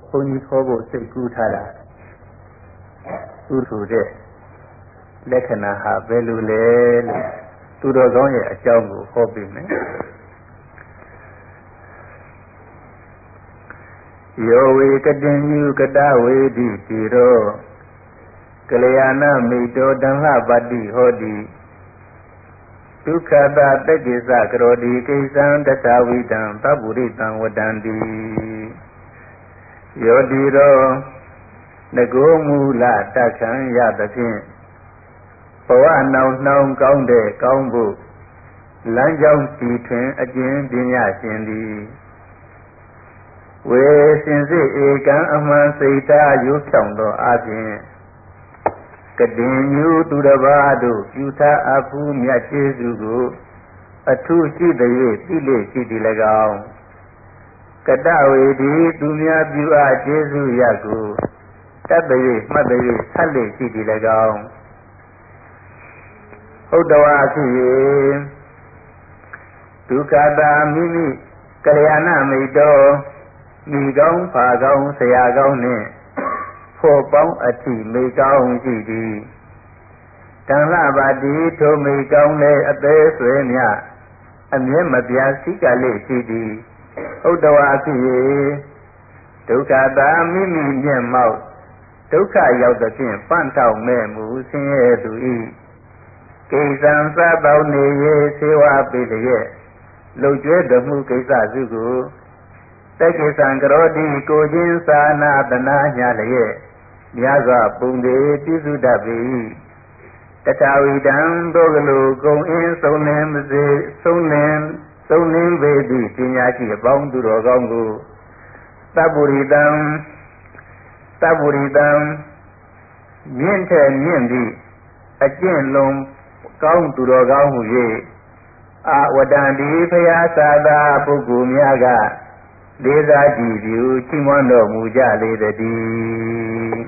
ဘုန်းကြီးခေါ်ဖို့စိတ်ကူးထားတာသူဆိုတဲ့လက္ခဏာဟာဘယ်လိုလဲလို့သူတော်ကောင်းရဲ့အကြောင်းကိုဟောပြမယ်ယောဝေကတိညုကတဝေတိတိရောကလျာဏမိတောတံဟပတ္တိဟောတိဒုက္ခတာတက္ကိစ္စကရောတိကိစ္စံတတဝိတံသဗ္ဗုရိတံဝတံတိယောတိရောငကိုမူလတက္ခံရသဖြင့်ဘဝနှောင်နှောင်ကောင်းတဲ့ကောင်းဖို့လမ်းကြောင်းတည်ထွင်အကျဉ်းပညာရှင်သည်ဝေစင်စစ်ဧကံအမှန်စိတ်ထားရုပ်ဆောင်သောအပြင်ကတိညူသူတစ်ပါးတို့ပြုထားအပ်ဖူးမြတ်ကျေးဇူးကိုအထူးရှိသည်၍သိလေရှိသည်၎င်းကတဝေဒီသူများပြုအပ်ကျေးဇူးရကိုတတ်သည်မှတ်သည်ဆက်လေရှိသည်၎င်းဟုတ်တော်အဖြစ်၍ဒုက္ခတာမိမိကလျာဏမိတ်တော်မိကောင်းဖာကောင်းဆရာကောင်းနှင့်ဖို့ပေါင်းအထိမိကောင်းရှိသည်တန်လှပါတိထိုမိကောင်းလည်းအသေးဆွေမြအမြဲမပြတ်စိကလေးရှိသည်ဟုတ်တော်အဖြစ်၍ဒုက္ခတာမိမိမျက်မှောက်ဒုက္ခရောက်သဖြင့်ပန့်တောက်မဲ့မူဆင်းရဲသူ၏ကိစ္စံစသောနေ၍ဆေဝါပိလျက်လှုပ်ကျွဲတော်မူကိစ္စစုကိုတက္ကိစ္စံကရောတိကိုချင်းသာနာတနာညာလျက်များစွာပုံသေးပြုစုတတ်ပေ၏တထဝိတံသောကလူကုံအင်းဆုံးလင်းမစေဆုံးလင်းပေသည့်ပညာရှိအပေါင်းသူတော်ကောင်းကိုသဗ္ဗုရိတံမြင့်ထက်မြင့်သည့်အကျင့်လုံးကောင်းသူတော်ကောင်းဟု၍အဝတ္တန္တိဖယားသာသာပုဂ္ဂိုလ်များကလေးစားကြည်ပြုချီးမွမ်းတော်မူကြလေတည်း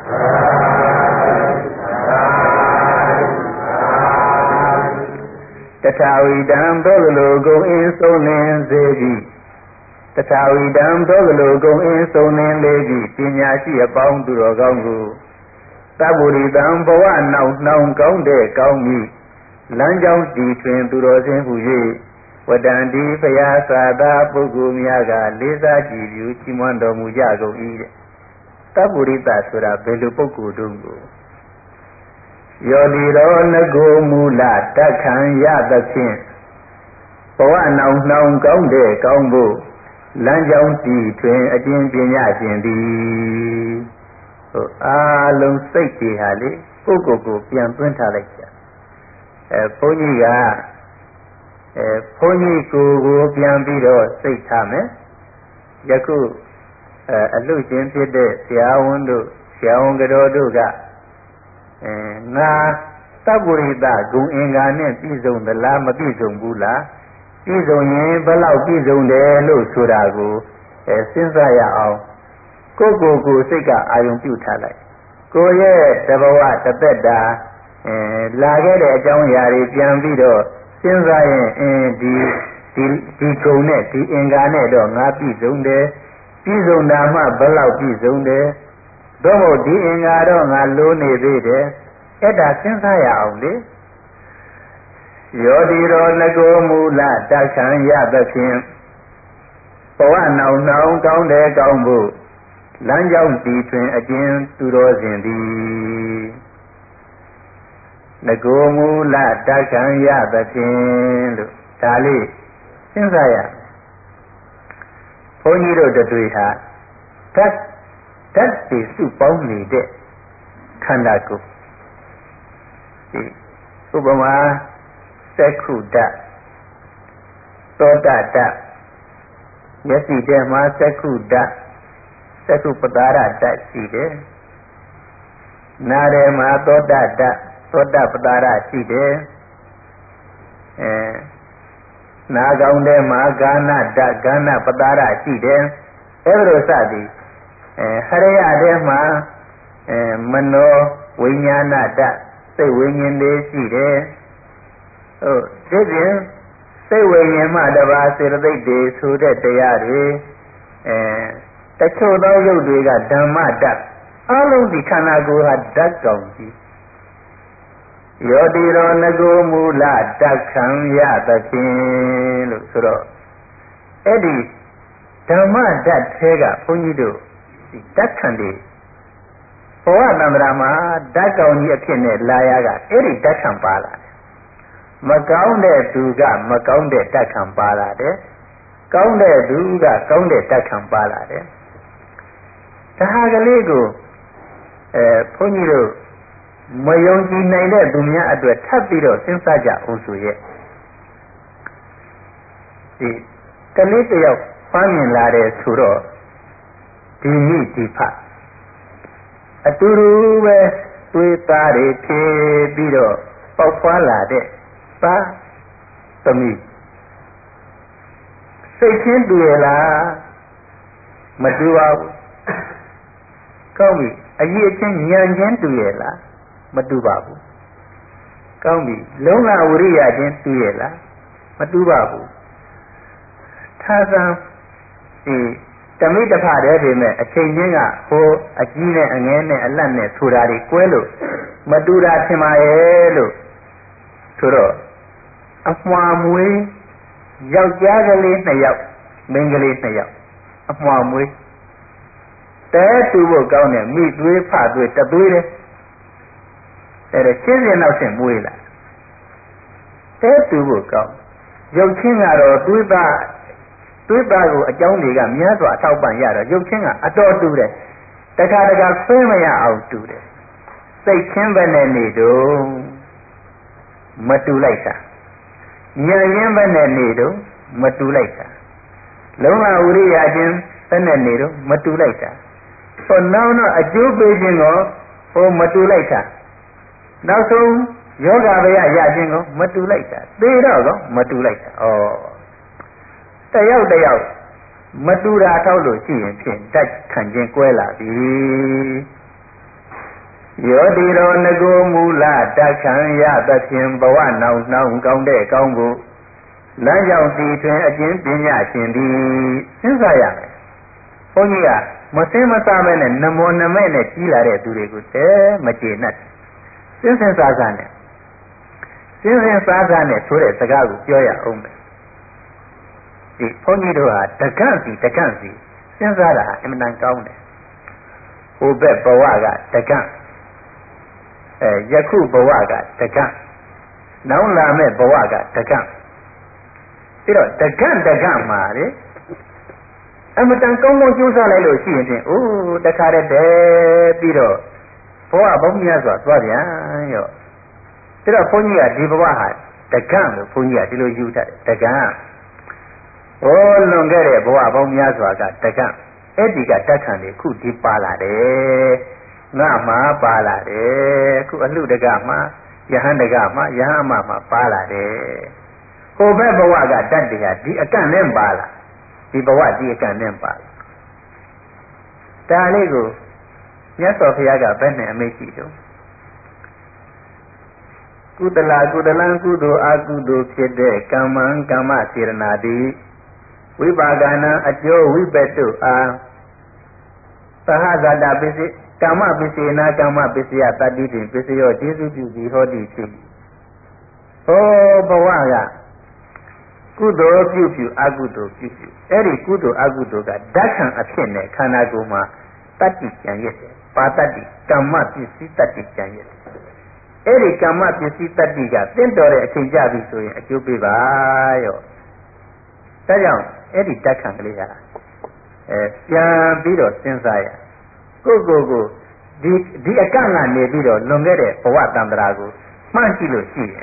တထဝိတံသောကလူကုံအင်းဆုံးလင်းစေသည်တထဝိတံသောကလူကုံအင်းဆုံးလင်းလေသည်ပညာရှိအပေါင်းသူတော်ကောင်းကိုသဗ္ဗုရိတံဘဝနှောင်နှောင်ကောင်းတဲ့ကောင်းပြီလမ်းကြောင်းတည်ထွင်သူတော်စင်ဟု၍ဝတ္တန္တိဖယားသာသာပုဂ္ဂိုလ်များကလေးစားကြည်ပြုချီးမွမ်းတော်မူကြကုန်၏တဲ့သဗ္ဗုရိတဆိုတာဘယ်လိုပုဂ္ဂိုလ်တုံးကိုယောတိရောငကိုမူလတက္ခံရသဖြင့်ဘဝနှောင်နှောင်ကောင်းတဲ့ကောင်းဖို့လမ်းကြောင်းတည်ထွင်အကျဉ်းပညာရှင်သည်အားလုံးစိတ်တွေဟာလေကိုယ့်ကိုယ်ကိုပြန်သွင်းထားလိုက်ကြဘုန်းကြီးကဘုန်းကြီးကိုပြန်ပြီးတော့စိတ်ထားမယ်ယခုအလှရှင်ဖြစ်တဲ့ဆရာဝန်တို့ဆရာဝန်ကတော်တို့ကငါသဗ္ဗုရိတဂုဏ်အင်္ဂါနဲ့ပြည့်စုံသလားမပြည့်စုံဘူးလားပြည့်စုံရင်ဘယ်လောက်ပြည့်စုံတယ်လို့ဆိုတာကိုစဉ်းစားရအောင်ကိုယ်စိတ်ကအာရုံပြုထားလိုက်ကိုယ်ရဲ့တဘဝတစ်သက်တာလာခဲ့တဲ့အကြောင်းအရာတွေပြန်ပြီးတော့စဉ်းစားရင်ဒီဂုဏ်နဲ့ဒီအင်္ဂါနဲ့တော့ငါပြည့်စုံတယ်ပြည့်စုံတာမှဘယ်လောက်ပြည့်စုံတယ်သို့မဟုတ်ဒီအင်္ဂါတော့ငါလိုနေသေးတယ်အဲ့ဒါစဉ်းစားရအောင်လေယောတိရောငကိုမူလတက္ခံရသဖြင့်ဘဝနှောင်နှောင်ကောင်းတယ်ကောင်းဖို့လမ်းကြောင်းတည်ထွင်အကျဉ်းသူတော်စင်သည်ငကိုမူလတက္ခံရသဖြင့်လို့ဒါလေးစဉ်းစားရဘုန်းကြီးတို့တွေဟာဓာတ်တွေစုပေါင်းနေတဲ့ခန္ဓာကိုယ်ဥပမာသက္ခုဓာတ်သောတဓာတ်မျက်စိထဲမှာသက္ခုဓာတ်သက္ခုပတာရဓာတ်ရှိတယ်နားထဲမှာသောတဓာတ်သောတပတာရရှိတယ်နားကောင်းထဲမှာဂာနဓာတ်ဂာနပတာရရှိတယ်အဲဒီလိုစသည်ဟရိယထဲမှာမနောဝိညာဏဓာတ်စိတ်ဝိညာဉ်တွေရှိတယ်ဒီပြင်စိတ်ဝိညာဉ်မှတပါးစေတသိက်တွေဆိုတဲ့တရားတွေတချို့သောရုပ်တွေကဓမ္မဓာတ်အလုံးဒီခန္ဓာကိုယ်ဟာဓာတ်ကောင်ကြီးယောတိရောငကိုမူလဓာတ်ခံရသဖြင့်လို့ဆိုတော့အဲ့ဒီဓမ္မဓာတ်ထဲကဘုန်းကြီးတို့ဒီဓာတ်ခံတွေဘဝတန္တရာမှာဓာတ်ကောင်ကြီးအဖြစ်နဲ့လာရကအဲ့ဒီဓာတ်ခံပါလာတယ်မကောင်းတဲ့သူကမကောင်းတဲ့ဓာတ်ခံပါလာတယ်ကောင်းတဲ့သူကကောင်းတဲ့ဓာတ်ခံပါလာတယ်ဒါဟာကလေးကိုဘုန်းကြီးတို့မယုံကြည်နိုင်တဲ့သူများအတွက်ထပ်ပြီးတော့စဉ်းစားကြအောင်ဆိုရဲ့ဒီကလေးတယောက်ဖမ်းမြင်လာတယ်ဆိုတော့ဒီမိဒီဖအတူတူပဲသွေးသားတွေဖြည့်ပြီးတော့ပေါက်ဖွာလာတဲ့ပါသမီးစိတ်ချင်းတူရလားမတူပါဘူးကောင်းပြီအကြီးအချင်းဉာဏ်ချင်းတူရလားမတူပါဘူးကောင်းပြီလုံးလာဝရိယချင်းတူရလားမတူပါဘူးသာသံဒီတမိတဖတည်းပြင်မဲ့အချိန်ချင်းကဟိုအကြီးနဲ့အငဲနဲ့အလတ်နဲ့ဆိုတာတွေကွဲလို့မတူတာထင်ပါရဲ့လို့ဆိုတော့အမွှာမွေးယောက်ျားကလေး2ယောက်မိန်းကလေး2ယောက်အမွှာမွေးတဲတူဖို့ကောင်းတယ်မိသွေးဖသွေးတသွေးတယ်အဲ့ဒါရှင်းရင်နောက်ရှင်းမွေးလာတဲတူဖို့ကောင်းရုပ်ချင်းကတော့သွေးသားကိုအကြောင်းတွေကများစွာအထောက်ပံ့ရတော့ရုပ်ချင်းကအတော်တူတယ်တခါတခါခွဲမရအောင်တူတယ်စိတ်ချင်းပဲနဲ့နေတော့မတူလိုက်တာဉာဏ်ရင်းပဲနဲ့နေတော့မတူလိုက်တာလုံးဝဝိရိယချင်းပဲနဲ့နေတော့မတူလိုက်တာဟောနောက်တော့အကျိုးပေးခြင်းကိုဟိုမတူလိုက်တာနောက်ဆုံးယောဂဗျာရခြင်းကိုမတူလိုက်တာသေတော့ကောမတူလိုက်တာတယောက်မတူတာထောက်လို့ရှိရင်ဖြင့်ဓာတ်ခံခြင်းကွဲလာပြီယောတိရောငကိုမူလဓာတ်ခံရသဖြင့်ဘဝနောင်ကောင်းတဲ့ကောင်းကိုလမ်းကြောင်းတည်ထွင်အကျဉ်ပညာရှင်သည်စဉ်းစားရမယ်ဘုန်းကြီးကမစင်းမစားမဲနဲ့နမောနမဲနဲ့ကြီးလာတဲ့သူတွေကိုမကျေနပ်စဉ်းစားစားနဲ့ဆိုတဲ့စကားကိုပြောရအောင်မယ်ဒီဘုန်းကြီးတို့ဟာတကန့်စီစဉ်းစားတာအမှန်တန်ကောင်းတယ်ဟိုဘက်ဘဝကတကန့်ယခုဘဝကတကန့်နောက်လာမဲ့ဘဝကတကန့်ပြီးတော့တကန့်မှာလေအမှန်တန်ကောင်းကြိုးစားလိုက်လို့ရှိရင်ဖြင့်အိုးတခါတည်းပြီးတော့ဘဝဘုံများစွာသွားပြန်ရောဒါတော့ဘုန်းကြီးကဒီဘဝဟာတကန့်လို့ဘုန်းကြီးကဒီလိုယူတတ်တယ်တကန့်ဟောလွန်ခဲ့တဲ့ဘဝပေါင်းများစွာကတကန့်အဲ့ဒီကတက်ခံတွေခုဒီပါလာတယ်ငါမှပါလာတယ်ခုအလှတကမှယဟန်တကမှယဟန်မှပါလာတယ်ဟိုဘက်ဘဝကတတ်တရားဒီအကန့်နဲ့ပါလာဒီဘဝဒီအကန့်နဲ့ပါလာဒါလေးကိုမြတ်စွာဘုရားကဘယ်နဲ့အမိန့်ရှိတော့ကုသလကုသလံကုသိုလ်အကုသိုလ်ဖြစ်တဲ့ကမ္မံကမ္မစေရနာတိဝိပါကနာအကျိုးဝိပတ္တုအာသဟဇာတပစ္စည်းကမ္မပစ္စေနာကမ္မပစ္စယတတ္တိတိပစ္စယောကျေစုပြုစီဟောတိဖြစ်ဟောဘဝကကုသိုလ်ပြုအကုသိုလ်ပြုအဲ့ဒီကုသိုလ်အကုသိုလ်ကဓာတ်ခံအဖြစ်နဲ့ခန္ဓာကိုယ်မှာတတ္တိကြံရတယ်ပါတ္တိကမ္မပစ္စည်းတတ္တိကြံရတယ်အဲ့ဒီကမ္မပစ္စည်းတတ္တိကသင့်တော်တဲ့အချိန်ကြပြီဆိုရင်အကျိုးပေးပါရောဒါကြောင့်အဲ့ဒီတက်ခံကလေးဟာပြန်ပြီးတော့စဉ်းစားရကိုဒီအကန့်ကနေပြီးတော့လွန်ခဲ့တဲ့ဘဝတန္တရာကိုမှန်းကြည့်လို့ရှိ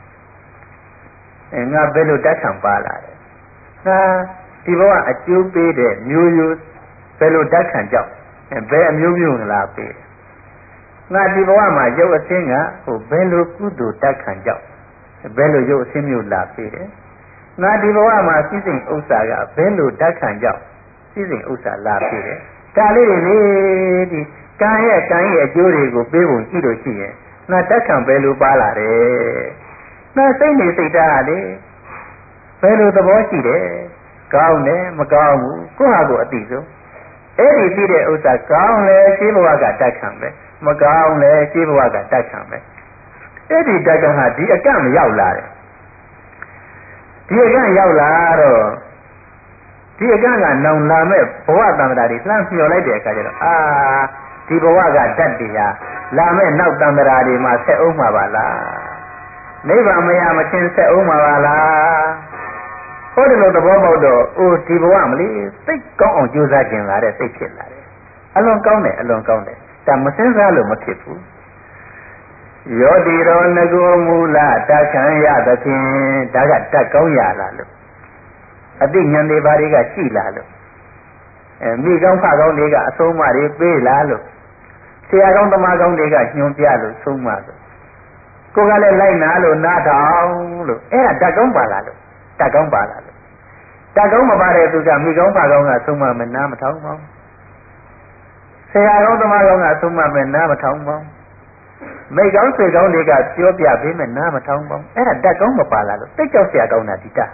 ရင်ငါဘယ်လိုတက်ခံပါလာတယ်ငါဒီဘဝအကျိုးပေးတဲ့မျိုးရိုးဘယ်လိုတက်ခံကြောက်ဘယ်အမျိုးလာပေးငါဒီဘဝမှာရုပ်အစင်းကဟိုဘယ်လိုကုသိုလ်တက်ခံကြောက်ဘယ်လိုရုပ်အစင်းမျိုးလာပေးတယ်ငါဒီဘဝမှာစိစိမ်ဥစ္စာကဘယ်လိုတက်ခံကြောက်စိစိမ်ဥစ္စာလာပေးတယ်ဒါလေးတွေလေဒီကံရဲ့အကျိုးတွေကိုပေးဖို့ကြည့်လို့ရှိရင်ငါတက်ခံဘယ်လိုပါလာတယ်ငါစိတ်နေစိတ်ဓာတ်လေဘယ်လိုသဘောရှိတယ်ကောင်းတယ်မကောင်းဘူးကိုယ့်ဟာကိုယ်အသိဆုံးအဲ့ဒီပြီးတဲ့ဥစ္စာကောင်းလေရှိဘဝကတတ်ခံပဲမကောင်းလေရှိဘဝကတတ်ခံပဲအဲ့ဒီတတ်ခံဟာဒီအကန့်မရောက်လာတယ်ဒီအကန့်ရောက်လာတော့ဒီအကန့်ကနောင်လာမဲ့ဘဝတမ္ပတာတွေလှမ်းမျှော်လိုက်တဲ့အခါကျတော့ဒီဘဝကတတ်တရားလာမဲ့နောက်တမ္ပတာတွေမှာဆက်အောင်မှာပါလားနိဗ္ဗာန်မရမချင်းဆက်အောင်မှာပါလားဟောဒီလိုသဘောပေါက်တော့ဒီဘဝမလေးသိကောင်းအောင်ကြိုးစားခြင်းလာတဲ့သိဖြစ်လာတယ်အလွန်ကောင်းတယ်အလွန်ကောင်းတယ်ဒါမစင်းစားလို့မဖြစ်ဘူးယောတိရောငကိုမူလတခံရသဖြင့်ဒါကတတ်ကောင်းရလားလို့အသိဉာဏ်တွေဘာတွေကရှိလားလို့မိကောင်းဖကောင်းတွေကအဆုံးအမတွေပေးလားလို့ဆရာကောင်းသမားကောင်းတွေကညွှန်ပြလို့ဆုံးမလို့ကိုယ်ကလည်းလိုက်နာလို့နားထောင်လို့အဲ့ဒါတတ်ကောင်းပါလားလို့တတ်ကောင်းပါလားလို့တတ်ကောင်းမပါတဲ့သူကမိကောင်းဖကောင်းကဆုံးမမယ်နားမထောင်ပါဘူးဆရာကောင်းသမားကောင်းကဆုံးမမယ်နားမထောင်ပါဘူးမိကောင်းဆွေကောင်းတွေကပြောပြပေးမယ်နားမထောင်ပါဘူးအဲ့ဒါတတ်ကောင်းမပါလားလို့သိကြောက်ဆရာကောင်းတာဒီတတ်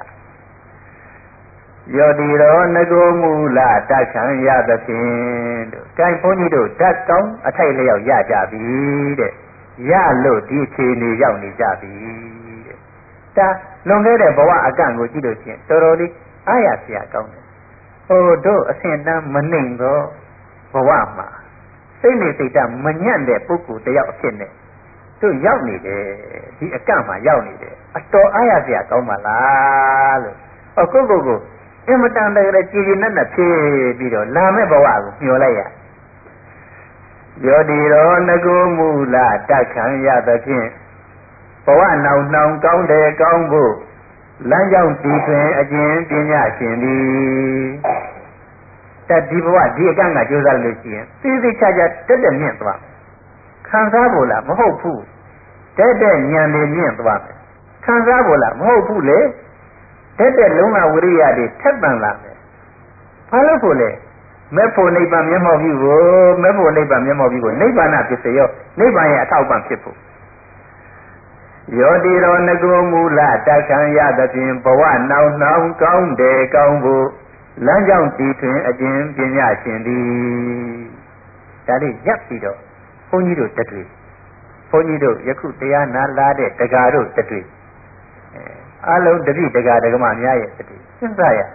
ယောတိရောငကိုမူလတတ်ခံရသဖြင့်တို့ကိုင်ဘုန်းကြီးတို့တတ်ကောင်းအထိုက်လျောက်ရကြပြီတဲ့ရလို့ဒီအခြေအနေရောက်နေကြပြီတဲ့ဒါလွန်ခဲ့တဲ့ဘဝအကန့်ကိုကြည့်လို့ချင်းတော်တော်လေးအားရစရာကောင်းတယ်တို့အဆင့်တန်းမနှိမ်တော့ဘဝမှာစိတ်နေစိတ်ဓာတ်မညံ့တဲ့ပုဂ္ဂိုလ်တယောက်အဖြစ်နဲ့တို့ရောက်နေတယ်ဒီအကန့်မှာရောက်နေတယ်အတော်အားရစရာကောင်းပါလားလို့ကိုအင်မတန်တကယ်ကြည်ကြည်နက်နက်ဖြစ်ပြီးတော့လာမဲ့ဘဝကိုမျှော်လိုက်ရယောတိရောငကိုမူလတတ်ခံရသဖြင့်ဘဝနောင်နှောင်ကောင်းတယ်ကောင်းဖို့လမ်းကြောင်းဒီတွင်အကျဉ်ပညာရှင်သည်ဒီဘဝဒီအကန့်ကကြိုးစားလို့ရှိရင်သိသိချာချာတက်မြင့်သွားခံစားဖို့လားမဟုတ်ဘူးတက်ဉာဏ်တွေမြင့်သွားမယ်ခံစားဖို့လားမဟုတ်ဘူးလေတက်လုံးဝဝိရိယတွေထက်ပန်လာမယ်ဘာလို့ဖို့လဲမဲ့ဖို့နိဗ္ဗာန်မျက်မှောက်ပြုကိုမဲ့ဖို့နိဗ္ဗာန်မျက်မှောက်ပြုကိုနိဗ္ဗာန်ပစ္စယောနိဗ္ဗာန်ရဲ့အထောက်ပံ့ဖြစ်ဖို့ယောတိရောငကိုမူလတတ်ခံရသဖြင့်ဘဝနောင်နှောင်ကောင်းတယ်ကောင်းဖို့လမ်းကြောင်းတည်ထွင်အကျဉ်ပညာရှင်သည်ဒါလေးရပ်ပြီးတော့ဘုန်းကြီးတို့တတွေ့ဘုန်းကြီးတို့ယခုတရားနာလာတဲ့တရားတို့တတွေ့အလုံးတတိတရားဓမ္မများရဲ့တတွေ့စဉ်းစားရ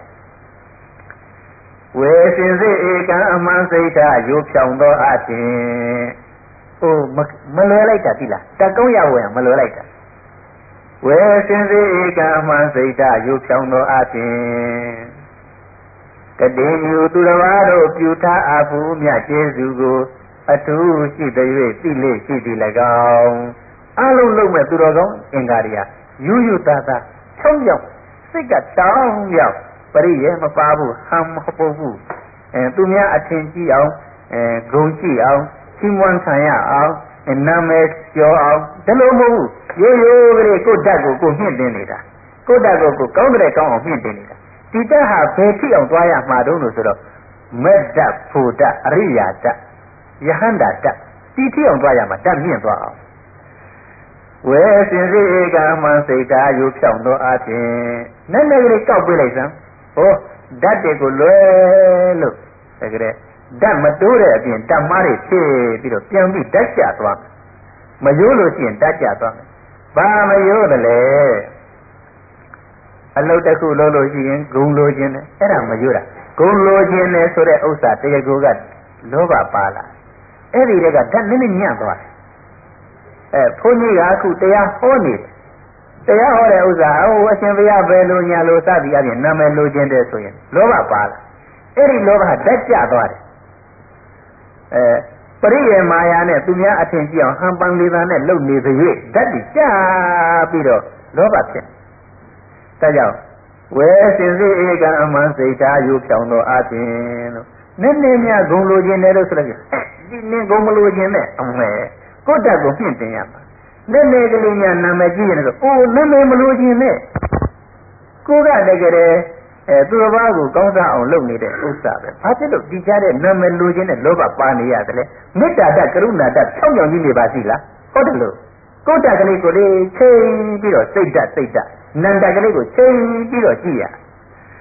ဝေစင်စစ်ဧကံအမှန်စိတ်ဓာတ်ရိုးဖြောင်သောအခြင်းမလွယ်လိုက်တာတိလားတတ်ကောင်းရဝင်မလွယ်လိုက်တာဝေစင်စစ်ဧကံအမှန်စိတ်ဓာတ်ရိုးဖြောင်သောအခြင်းကတိမြူသူတော်ဘာတို့ပြုထားအပ်ဘူးမြတ်ကျေးဇူးကိုအထူးရှိသည်၍သိလေရှိသည်၎င်းအလုံးလုံးမဲ့သူတော်ကောင်းအင်္ဂါတွေကယူယူသားသားချုံရောက်စိတ်ကတောင်းရောက်ပရိယေမပါဘူးဟမ်မဟုတ်ဘူးသူများအထင်ကြီးအောင်ဂုံကြည့်အောင်ချီးမွမ်းခံရအောင်နာမည်ကျော်အောင်ဒါလို့မဟုတ်ဘူးရိုးရိုးကလေးကိုယ့်ဓာတ်ကိုမြင့်တင်နေတာကိုယ့်ဓာတ်ကိုကောင်းတဲ့ကောင်းအောင်မြင့်တင်နေတာဒီဓာတ်ဟာဘယ်ဖြစ်အောင်သွားရမှာတုံးလို့ဆိုတော့မေတ္တဖို့ဓာတ်အရိယာဓာတ်ယဟန္တာဓာတ်ဒီဖြစ်အောင်သွားရမှာဓာတ်မြင့်သွားအောင်ဝေစင်စစ်ဧကမှန်စိတ်ဓာတ်ယူဖြောင်းသောအခြင်းနဲ့ကလေးကောက်ပြလိုက်စမ်းဓာတ်တွေကိုလွယ်လို့တကယ်ဓာတ်မတိုးတဲ့အပြင်ဓာတ်မားတွေဖြစ်ပြီးတော့ပြန်ပြီးဓာတ်ကျသွားမရိုးလို့ရှိရင်ဓာတ်ကျသွားမယ်ဘာမရိုးတယ်လဲအလုပ်တစ်ခုလုပ်လို့ရှိရင်ဂုံလိုခြင်းနဲ့အဲ့ဒါမရိုးတာဂုံလိုခြင်းနဲ့ဆိုတဲ့ဥစ္စာတရားကိုကလောဘပါလာအဲ့ဒီတည်းကဓာတ်နည်းနည်းညံ့သွားတယ်ဘုန်းကြီးကအခုတရားဟောနေတယ်တရားဟောတဲ့ဥစ္စာအရှင်ဘုရားပဲလို့ညာလို့စသည်အပြင်နာမည်လိုခြင်းတဲ့ဆိုရင်လောဘပါလာအဲ့ဒီလောဘဓာတ်ကျသွားတယ်ပရိယေမာယာနဲ့သူများအထင်ကြီးအောင်ဟန်ပန်လေးသာနဲ့လုပ်နေသရွေ့ဓာတ်ကြီးကျပြီးတော့လောဘဖြစ်ဒါကြောင့်ဝေစင်စစ်ဧကံအမှန်စိတ်ဓာတ်ယူဖြောင်းသောအခြင်းလို့နည်းနည်းများဂုံလိုခြင်းနဲ့လို့ဆိုလိုက်ဒီနည်းဂုံမလိုခြင်းနဲ့အမဲကိုယ့်ဓာတ်ကိုမြင့်တင်ရမှာနည်းနည်းကလေးများနာမည်ကြီးရင်ဆိုနည်းနည်းမလိုခြင်းနဲ့ကိုယ်ကတကယ်သူတစ်ပါးကိုကောင်းစားအောင်လုပ်နေတဲ့ဥစ္စာပဲဘာဖြစ်လို့ဒီကြားတဲ့နာမည်လိုခြင်းနဲ့လောဘပါနေရတယ်လဲမေတ္တာဓာတ်ကရုဏာဓာတ်ဖြောင်းဖြောင်းကြီးနေပါစီလားဟုတ်တယ်လို့ကိုယ်ဓာတ်ကလေးကိုလေးချိန်ပြီးတော့စိတ်ဓာတ်နန္ဒကလေးကိုချိန်ပြီးတော့ကြည့်ရ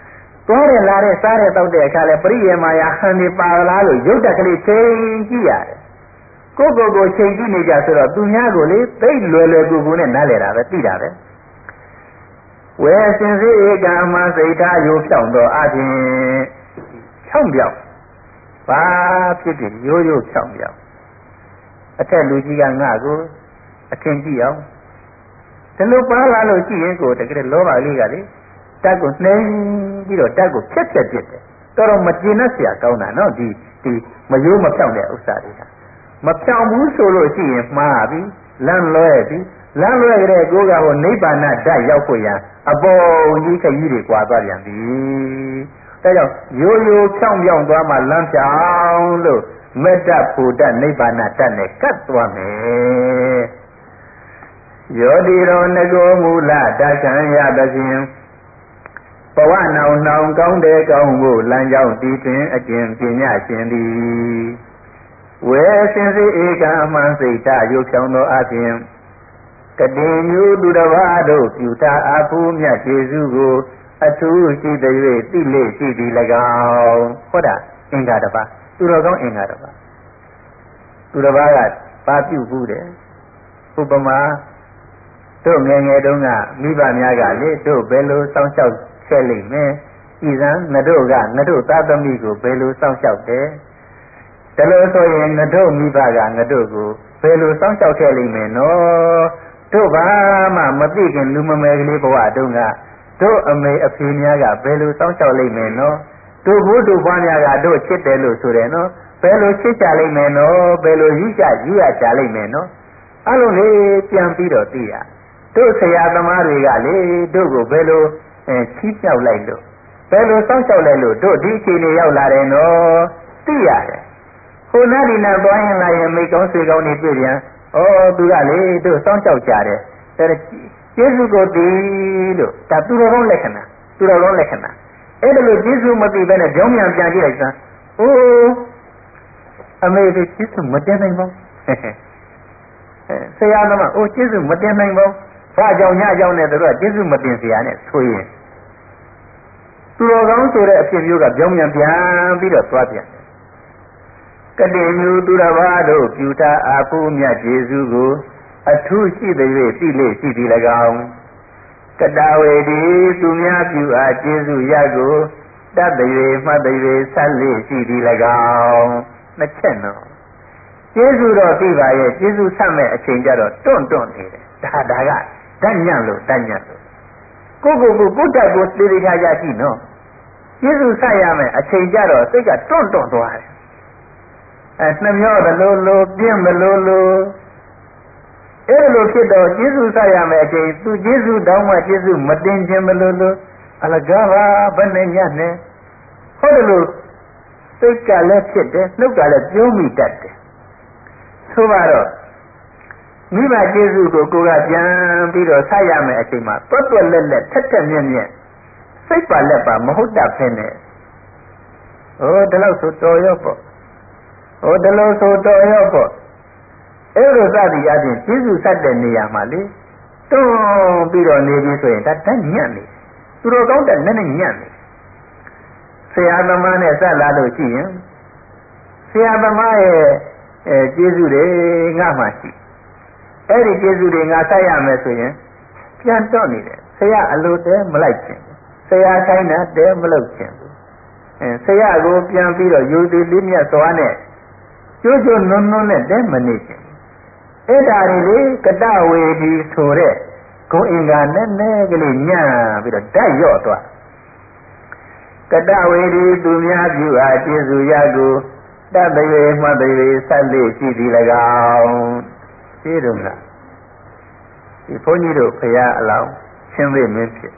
သွားတယ်လာတယ်စားတယ်တောက်တဲ့အခါလဲပရိယေမာယာဟန်ဒီပါလားလို့ရုပ်တက်ကလေးချိန်ကြည့်ရတယ်ကိုချိန်ကြည့်နေကြဆိုတော့သူများကိုလေသိလွယ်ကူနဲ့နားလည်တာပဲသိတာပဲဝေစင်စေဧကမစိတ်ထားရိုးဖြောင်းတော့အပြင်ဖြောင်းပြောင်းဘာဖြစ်ဖြစ်ရိုးဖြောင်းပြောင်းအထက်လူကြီးကငါ့ကိုအထင်ကြည့်အောင်ဒီလိုပါလာလို့ကြည့်ရင်ကိုတကယ်လောဘလေးကလေတက်ကိုနှိမ့်ပြီးတော့တက်ကိုဖြတ်ပြစ်တယ်တော်မကျေနပ်เสียကောင်းတာနော်ဒီမရိုးမဖြောင်းတဲ့ဥစ္စာတွေကမဖြောင်းဘူးဆိုလို့ရှိရင်မှားပြီလမ်းလွဲပြီလမ်းလွဲကြတဲ့ကိုကဟိုနိဗ္ဗာန်ဓာတ်ရောက်ဖို့ရန်အပေါ်ကြီးခကြီးတွေကွာသွားပြန်ပြီဒါကြောင့်ရိုးဖြောင်းသွားမှလမ်းဖြောင်းလို့မေတ္တာဖို့တတ်နိဗ္ဗာန်ဓာတ်နဲ့ကတ်သွားမယ်ယောတိရောငကိုမူလတက္ခံရသဖြင့်ဘဝနောင်ကောင်းတဲ့ကောင်းဖို့လမ်းကြောင်းတည်တွင်အကျင့်ပညာရှင်သည်ဝေစင်စေဧကမှန်စိတ်ဓာတ်ရုပ်ဖြောင်းသောအပြင်ကတိညူသူတစ်ပါးတို့ပြုထားအဖူးမြတ်ကျေစုကိုအထူးရှိသည်၍သိလေရှိသည်၎င်းဟုတ်တာအင်္ဂါတစ်ပါးသူတော်ကောင်းအင်္ဂါတစ်ပါးသူတစ်ပါးကပါပြုဘူးတယ်ဥပမာတို့ငယ်တုန်းကမိဘများကလေတို့ဘယ်လိုစောင့်ရှောက်ခဲ့လိမ့်မယ်ဤစံငါတို့သားသမီးကိုဘယ်လိုစောင့်ရှောက်တယ်ဒါလို့ဆိုရင်ငါတို့မိဘကငါတို့ကိုဘယ်လိုစောင့်ရှောက်ခဲ့လိမ့်မယ်နော်တို့ဘာမှမသိခင်လူမမယ်ကလေးဘဝတုန်းကတို့အမေအဖေများကဘယ်လိုစောင့်ရှောက်လိမ့်မယ်နော်တို့ဘုဒ္ဓဘွားများကတို့ချစ်တယ်လို့ဆိုတယ်နော်ဘယ်လိုချစ်ကြလိမ့်မယ်နော်ဘယ်လိုယူရကြလိမ့်မယ်နော်အဲ့လိုလေပြန်ပြီးတော့သိရတို့ဆရာသမားတွေကလေတို့ကိုဘယ်လိုချီးမြှောက်လိုက်လို့ဘယ်လိုစောင့်ရှောက်လိုက်လို့တို့ဒီအခြေအနေရောက်လာတယ်နော်သိရတယ်ဟိုနားဒီနားသွားရင်လာရင်မိကောင်းဆွေကောင်းတွေတွေ့ပြန်ဩသူကလေတို့စောင့်ရှောက်ကြတယ်ဒါကျေးဇူးကိုသိလို့ဒါသူတော်ကောင်းလက္ခဏာအဲ့ဒါလို့ကျေးဇူးမသိဘဲနဲ့ကြောင်းမြန်ပြန်ကြည့်လိုက်စမ်းအိုးအမေတို့ကျေးဇူးမတင်နိုင်ပါဘူးဆရာသမားအိုးကျေးဇူးမတင်နိုင်ပါဘူးဘာကြောင့်ညကြောင့်နဲ့တို့ကကျေးဇူးမတင်เสียနဲ့ဆိုရင်သူတော်ကောင်းဆိုတဲ့အဖြစ်မျိုးကကြောင်းမြန်ပြန်ပြီးတော့သွားပြန်ကတိညူသူတစ်ပါးတို့ပြုထားအဖူးမြတ်ကျေးဇူးကိုအထူးရှိသည်၍သိလေရှိသည်၎င်းကတဝေဒီသူများပြုအားကျေးဇူးရကိုတတ်သည်၍မှတ်သည်၍ဆက်လေရှိသည်၎င်းနှစ်ချက်နော်ကျေးဇူးတော့သိပါရဲ့ကျေးဇူးဆက်မဲ့အချိန်ကျတော့တွန့်နေတယ်ဒါကဓာတ်ညံ့လို့ကိုတက်ကိုသေသေးချာချာကြည့်နော်ကျေးဇူးဆက်ရမယ်အချိန်ကျတော့စိတ်ကတွန့်သွားတယ်နှမျောတယ်လို့ပြင်းမလို့အဲ့လိုဖြစ်တော့ကျေးဇူးဆက်ရမယ်အချိန်သူကျေးဇူးတောင်းမှကျေးဇူးမတင်ခြင်းမလို့အလကားပါဘယ်နဲ့ညနဲ့ဟုတ်တယ်လို့စိတ်ကလည်းဖြစ်တယ်နှုတ်ကလည်းပြုံးမိတတ်တယ်ဆိုပါတော့မိဘကျေးဇူးကိုကိုကပြန်ပြီးတော့ဆက်ရမယ်အချိန်မှာတွတ်လက်ထက်မြက်စိတ်ပါလက်ပါမဟုတ်တတ်ဖ ೇನೆ ဒီလောက်ဆိုတော်ရောပေါ့ဒီလိုဆိုတော်ရောပေါ့အဲ့လိုစသည်အချင်းကျေးဇူးဆက်တဲ့နေရာမှာလေတွန်းပြီးတော့နေပြီဆိုရင်ဒါတတ်ညံ့နေသူတော်ကောင်းတဲ့နဲ့ညံ့နေဆရာသမားနဲ့ဆက်လာလို့ရှိရင်ဆရာသမားရဲ့ကျေးဇူးတွေငါမှရှိအဲ့ဒီကျေးဇူးတွေငါဆက်ရမယ်ဆိုရင်ပြန်တော့နေတယ်ဆရာအလိုတည်းမလိုက်ချင်ဆရာခိုင်းတာတည်းမလုပ်ချင်ဘူးဆရာကိုပြန်ပြီးတော့ယူသည်လေးမြတ်စွာနဲ့ကျိုးနွန်းနဲ့တည်းမနေချင်အဲ့ဒါတွေလေကတဝေဒီဆိုတဲ့ဂုံအင်္ဂါနဲ့ကလေးညံ့ပြီးတော့ဓာတ်ရော့သွားကတဝေဒီသူများပြုအားကျေးဇူးရကိုတတ်သေးမှတ်သေးဆက်လေးရှိသည်၎င်းရှိတော့ကဒီဘုန်းကြီးတို့ဘုရားအလောင်းချင်းသေးမင်းဖြစ်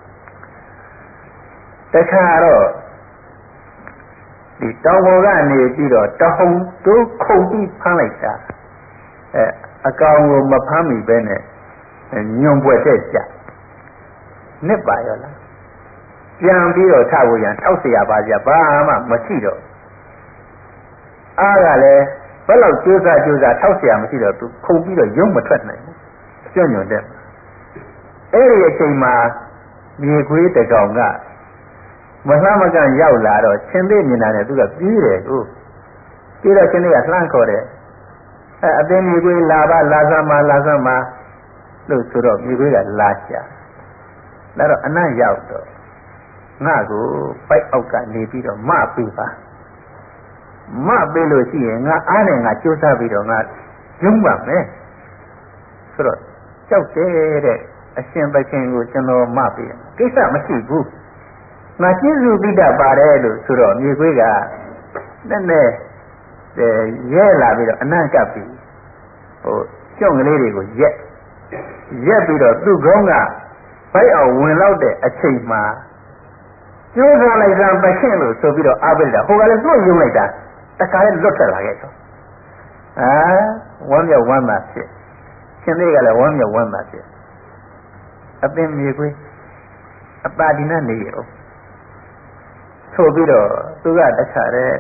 တခါတော့ဒီတောင်ပေါ်ကနေပြီးတော့တောင်တို့ခုန်ပြီးဖမ်းလိုက်တာအကောင်ကိုမဖမ်းမိပဲနဲ့ညွန်ပွက်တဲ့ကြနစ်ပါရောလားပြန်ပြီးတော့ထဖို့ရန်ထောက်เสียပါကြဘာမှမရှိတော့အားကလည်းဘယ်လောက်ကြိုးစားထောက်เสียမရှိတော့သူခုန်ပြီးတော့ရုံမထွက်နိုင်ဘူးကျွညွန်တဲ့အဲ့ဒီအချိန်မှာမြေခွေးတကောင်ကမလှမ်းမကန်ရောက်လာတော့ချင်းသေးမြင်တာနဲ့သူကပြေးတယ်ကိုပြေးတော့ချင်းသေးကလှမ်းခေါ်တယ်အသင်မြေခွေးလာပါလာစမ်းမလို့ဆိုတော့မြေခွေးကလာရှာလာတော့အနံ့ရောက်တော့ငါ့ကိုပိုက်အောက်ကနေပြီးတော့မပေးပါမပေးလို့ရှိရင်ငါအားနဲ့ငါကြိုးစားပြီးတော့ငါယုံပါမယ်ဆိုတော့ကြောက်တယ်တဲ့အရှင်သခင်ကိုကျွန်တော်မပေးကိစ္စမရှိဘူးငါကျေးဇူးပိတ္တပါတယ်လို့ဆိုတော့မြေခွေးကနည်းနည်းရဲလာပြီးတော့အနံ့ကပ်ပြီးကျွန့်ကလေးတွေကိုရက်ပြီးတော့သူ့ခေါင်းကဘိုက်အောင်ဝင်လောက်တဲ့အချိန်မှာကျိုးစားလိုက်တာပခင်လို့ဆိုပြီးတော့အားပေးတာဟိုကလည်းသူ့ယုံလိုက်တာတခါလည်းလွတ်ထွက်လာခဲ့တော့ဝမ်းမြောက်ဝမ်းသာဖြစ်ရှင်လေးကလည်းဝမ်းမြောက်ဝမ်းသာဖြစ်အပင်မြေခွေးအပါဒီနဲ့နေရောဆိုပြီးတော့သူကတခါတဲ့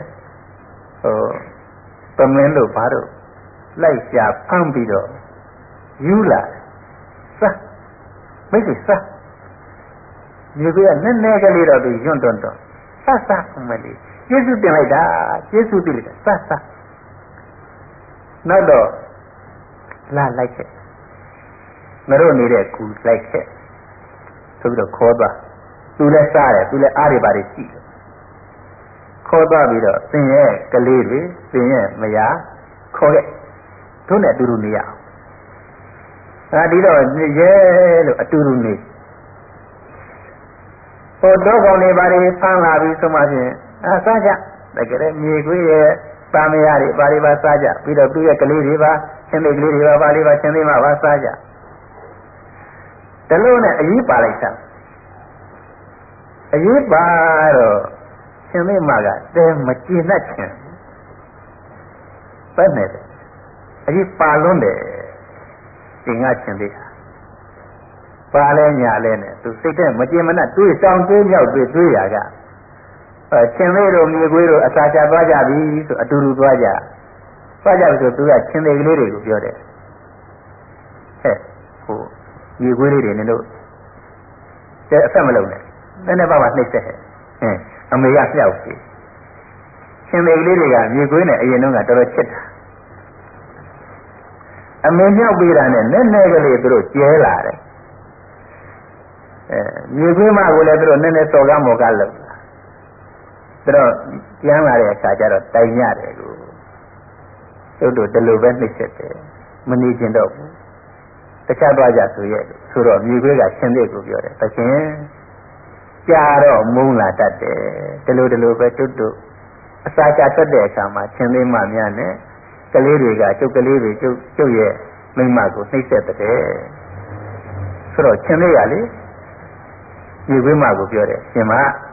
သမင်းတို့ဘာတို့လိုက်ရှာဖမ်းပြီးတော့ယူလာစမိတ်ဆွေစမြေခွေးကနည်းနည်းကလေးတော့သူညွန့်တွန်းတော့စမလေးကျေးဇူးတင်လိုက်တာကျေးဇူးတင်လိုက်တာစနောက်တော့လာလိုက်ခဲ့ငါတို့နေတဲ့ကူလိုက်ခဲ့ဆိုပြီးတော့ခေါ်သွားသူလည်းစားတယ်သူလည်းအားတွေပါတယ်ရှိတယ်ခေါ်သွားပြီးတော့သင်ရဲ့ကလေးတွေသင်ရဲ့မယားခေါ်ခဲ့တို့နဲ့အတူတူနေရအောင်ဒီတော့ရဲလို့အတူတူနေဟိုတော့ကောင်းနေပါလေဖမ်းလာပြီးဆိုမှဖြင့်စားကြတကယ်မြေခွေးရဲ့ပါမရတွေပါလေးပါစားကြပြီးတော့သူ့ရဲ့ကလေးတွေပါချင်းသေးကလေးတွေပါပါလေးပါချင်းသေးမှပါစားကြတလုံးနဲ့အရေးပါလိုက်တာအရေးပါတော့ချင်းသေးမှကတဲမကျေနပ်ချင်ပဲနဲ့အရေးပါလွန်းတယ်ဒီငါချင်းသေးပါလဲညာလဲနဲ့သူစိတ်ထဲမကျေမနပ်တွေးဆောင်တွေးမြောက်တွေးရကချင်းသေးတို့မြေခွေးတို့အစာချသွားကြပြီဆိုအတူတူသွားကြပြီဆိုသူကချင်းသေးကလေးတွေကိုပြောတယ်မြေခွေးလေးတွေနင်တို့အဆက်မလုံးနဲ့နည်းနည်းပါးပါနှိမ့်ဆက်အမေကလျှောက်ပြီချင်းသေးကလေးတွေကမြေခွေးနဲ့အရင်တုန်းကတော်တော်ချစ်တာအမေမြောက်ပေးတာနဲ့နည်းနည်းကလေးသူတို့ကျဲလာတယ်မြေခွေးမကိုလည်းသူတို့နည်းနည်းစော်ကားမော်ကားလုပ်သူတို့ပြန်လာတဲ့အခါကျတော့တိုင်ရတယ်ကိုတို့ဒီလိုပဲနှိမ့်ဆက်တယ်မနေကျင်တော့ဘူးတခြားသွားကြဆိုရဲ့ဆိုတော့မြေခွေးကချင်းသေးကိုပြောတယ်သခင်ကြာတော့မုန်းလာတတ်တယ်ဒီလိုပဲတို့အစာချထွက်တဲ့အခါမှာချင်းသေးမှများနဲ့ကလေးတွေကကျုပ်ကလေးတွေကျုပ်ရဲ့မိမကိုနှိမ့်ဆက်တဲ့ဆိုတော့ချင်းသေးရလေမြေခွေးမကိုပြောတယ်ရှင်မ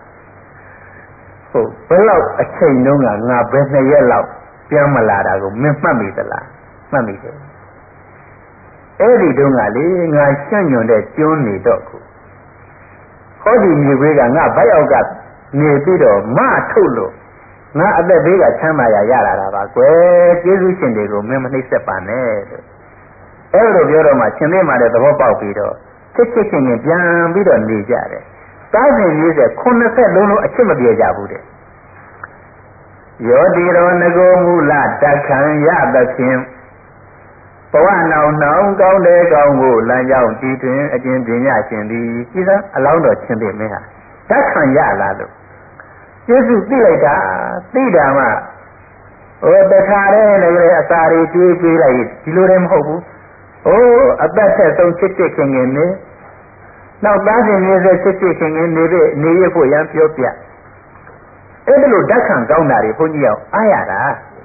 ဘယ်လောက်အချိန်တုန်းကငါဘယ်2ရက်လောက်ပြန်မလာတာကိုမင်းမှတ်မိသလားမှတ်မိတယ်အဲ့ဒီတုန်းကလေငါရှန့်ညွန်တဲ့ကျွန်းနေတော့ခုဟောဒီမြေခွေးကငါဘိုက်အောက်ကနေပြီးတော့မထုတ်လို့ငါအသက်ဘေးကချမ်းသာရလာတာပါကွယ်ကျေးဇူးရှင်တွေကိုမင်းမနှိမ့်ဆက်ပါနဲ့လို့အဲ့လိုပြောတော့မှရှင်သေးမှလည်းသဘောပေါက်ပြီးတော့ချစ်ချင်းပြန်ပြီးတော့နေကြတယ်သားစဉ်ရေးတဲ့90လုံးအချစ်မပြေကြဘူးတဲ့ယောတိရောငကိုမူလတခံရသဖြင့်ဘဝနောင်နှောင်းကောင်းတဲ့ကောင်းကိုလမ်းကြောင်းတည်တွင်အကျဉ်းပညာရှင်သည်ကြည်သာအလောင်းတော်ချင်းသိမင်းဟာတခံရလာလို့ကျေးဇူးသိလိုက်တာသိတာမှတခါတည်းလည်းအစာတွေကျွေးပေးလိုက်ဒီလိုတည်းမဟုတ်ဘူးအသက်ဆက်ဆုံးချစ်ခင်နေနောက်သားစဉ်မျိုးဆက်ချစ်ခင်နေရဖို့ရန်ပြောပြအဲ့ဒါလိုဓာတ်ခံကောင်းတာတွေဘုန်းကြီးအောင်အားရတာ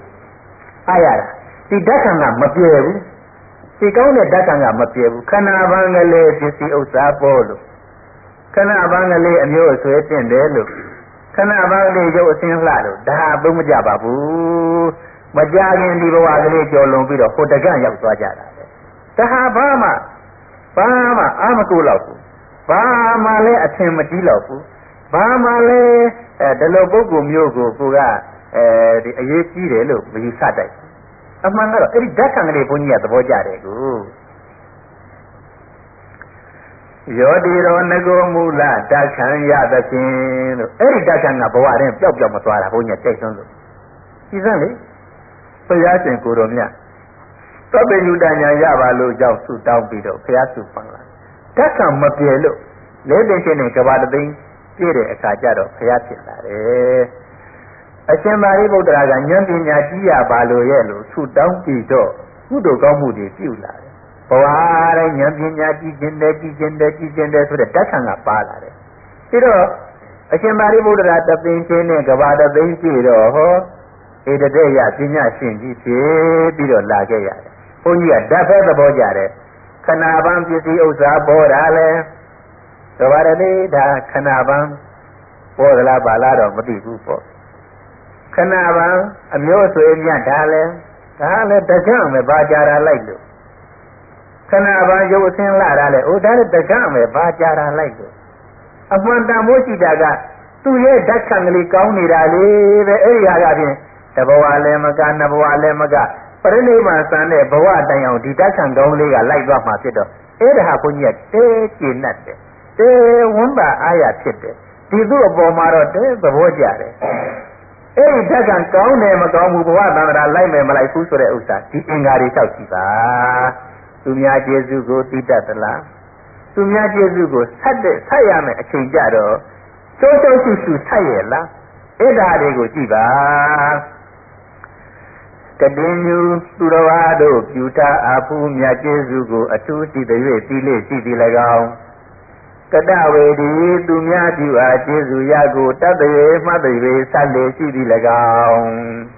ဒီဓာတ်ခံကမပြေဘူးဒီကောင်းတဲ့ဓာတ်ခံကမပြေဘူးခန္ဓာပန်းကလေးပစ္စည်းဥစ္စာပေါ်လို့ခန္ဓာပန်းကလေးအမျိုးအဆွဲတင့်တယ်လို့ခန္ဓာပန်းကလေးရုပ်အစင်းလှလို့ဒါသုံးမကြပါဘူးမကြခင်ဒီဘဝကလေးကျော်လွန်ပြီးတော့ဟိုတကန့်ရောက်သွားကြတာပဲဒါဟာဘာမှအာမကိုလောက်ဘူးဘာမှလည်းအထင်မကြီးတော့ဘူးဘာမှလည်းဒီလိုပုဂ္ဂိုလ်မျိုးကိုဒီအရေးကြီးတယ်လို့မယူဆတတ်အမှန်ကတော့အဲ့ဒီဓာတ်ခံကလေးဘုန်းကြီးကသဘောကျတယ်ကိုယောတိရောငကိုမူလတက္ခံရသဖြင့်လို့အဲ့ဒီတက္ခံကဘဝရင်ပျောက်ပျောက်မသွားတာဘုန်းကြီးတိုက်တွန်းလို့ဒီစမ်းလေဘုရားရှင်ကိုယ်တော်မြတ်သဗ္ဗညုတညာရပါလို့ကြောင့်ဆုတောင်းပြီးတော့ဘုရားဆုပန်လာတက္ခံမပြေလို့လေးသိချင်းနဲ့ကဘာတသိန်းပြည့်တဲ့အခါကျတော့ဘုရားဖြစ်လာတယ်အရှင်သာရိပုတ္တရာကဉာဏ်ပညာကြီးရပါလို့ရဲ့လို့ဆုတောင်းပြီးတော့ကုသိုလ်ကောင်းမှုတွေပြုလာတယ်ဘဝတိုင်းဉာဏ်ပညာကြီးခြင်းတယ်ဆိုတဲ့တက္ခံကပါလာတယ်ပြီးတော့အရှင်သာရိပုတ္တရာတသိန်းချင်းနဲ့ကဘာတသိန်းပြည့်တော့ဟောဧတတေယပညာရှင်ကြီးဖြစ်ပြီးတော့လာခဲ့ရတယ်ဘုန်းကြီးကဓာတ်ဖဲသဘောကြတယ်ခဏပန်းပစ္စည်းဥစ္စာပေါ်တာလဲကဘာတတိဒါခဏပန်းပေါ်သလားပါလားတော့မသိဘူးပေါ့ခဏပန်းအမျိုးဆွေမြတ်ဒါလဲတက္ကံပဲဘာကြတာလိုက်လို့ခဏပန်းရုပ်အစင်းလာတာလဲဒါလည်းတက္ကံပဲဘာကြတာလိုက်လို့အမှန်တန်မိုးရှိတာကသူ့ရဲ့ဓာတ်ခံကလေးကောင်းနေတာလေပဲအဲ့ဒီဟာကဖြင့်တဘဝလည်းမကနှစ်ဘဝလည်းမကပရိနိဗ္ဗာန်စံတဲ့ဘဝတိုင်အောင်ဒီဓာတ်ခံကောင်းလေးကလိုက်သွားမှာဖြစ်တော့အဲ့ဒါဟာဘုန်းကြီးကတဲကျဉ်တ်တယ်တဲဝန်းပါအားရဖြစ်တယ်ဒီသူ့အပေါ်မှာတော့တဲသဘောကျတယ်အဲ့ဒီဓာတ်ခံကောင်းတယ်မကောင်းဘူးဘဝသံဃာလိုက်မယ်မလိုက်ဘူးဆိုတဲ့ဥစ္စာဒီအင်္ဂါတွေတောက်ကြည့်ပါသူများကျေးဇူးကိုသိတတ်သလားသူများကျေးဇူးကိုဆက်ရမယ်အချိန်ကြတော့ကျိုးရှုဆက်ရလားအဲ့ဒါတွေကိုကြည့်ပါကတိညူသူတော်ဘာတို့ပြုထားအဖူးမြတ်ကျေးဇူးကိုအထူးရှိသည်၍သီလေရှိသည်၎င်းကတဝေဒီသူများပြုအားကျေးဇူးရကိုတတ်သေးမှတ်သေးဆက်လေရှိသည်၎င်း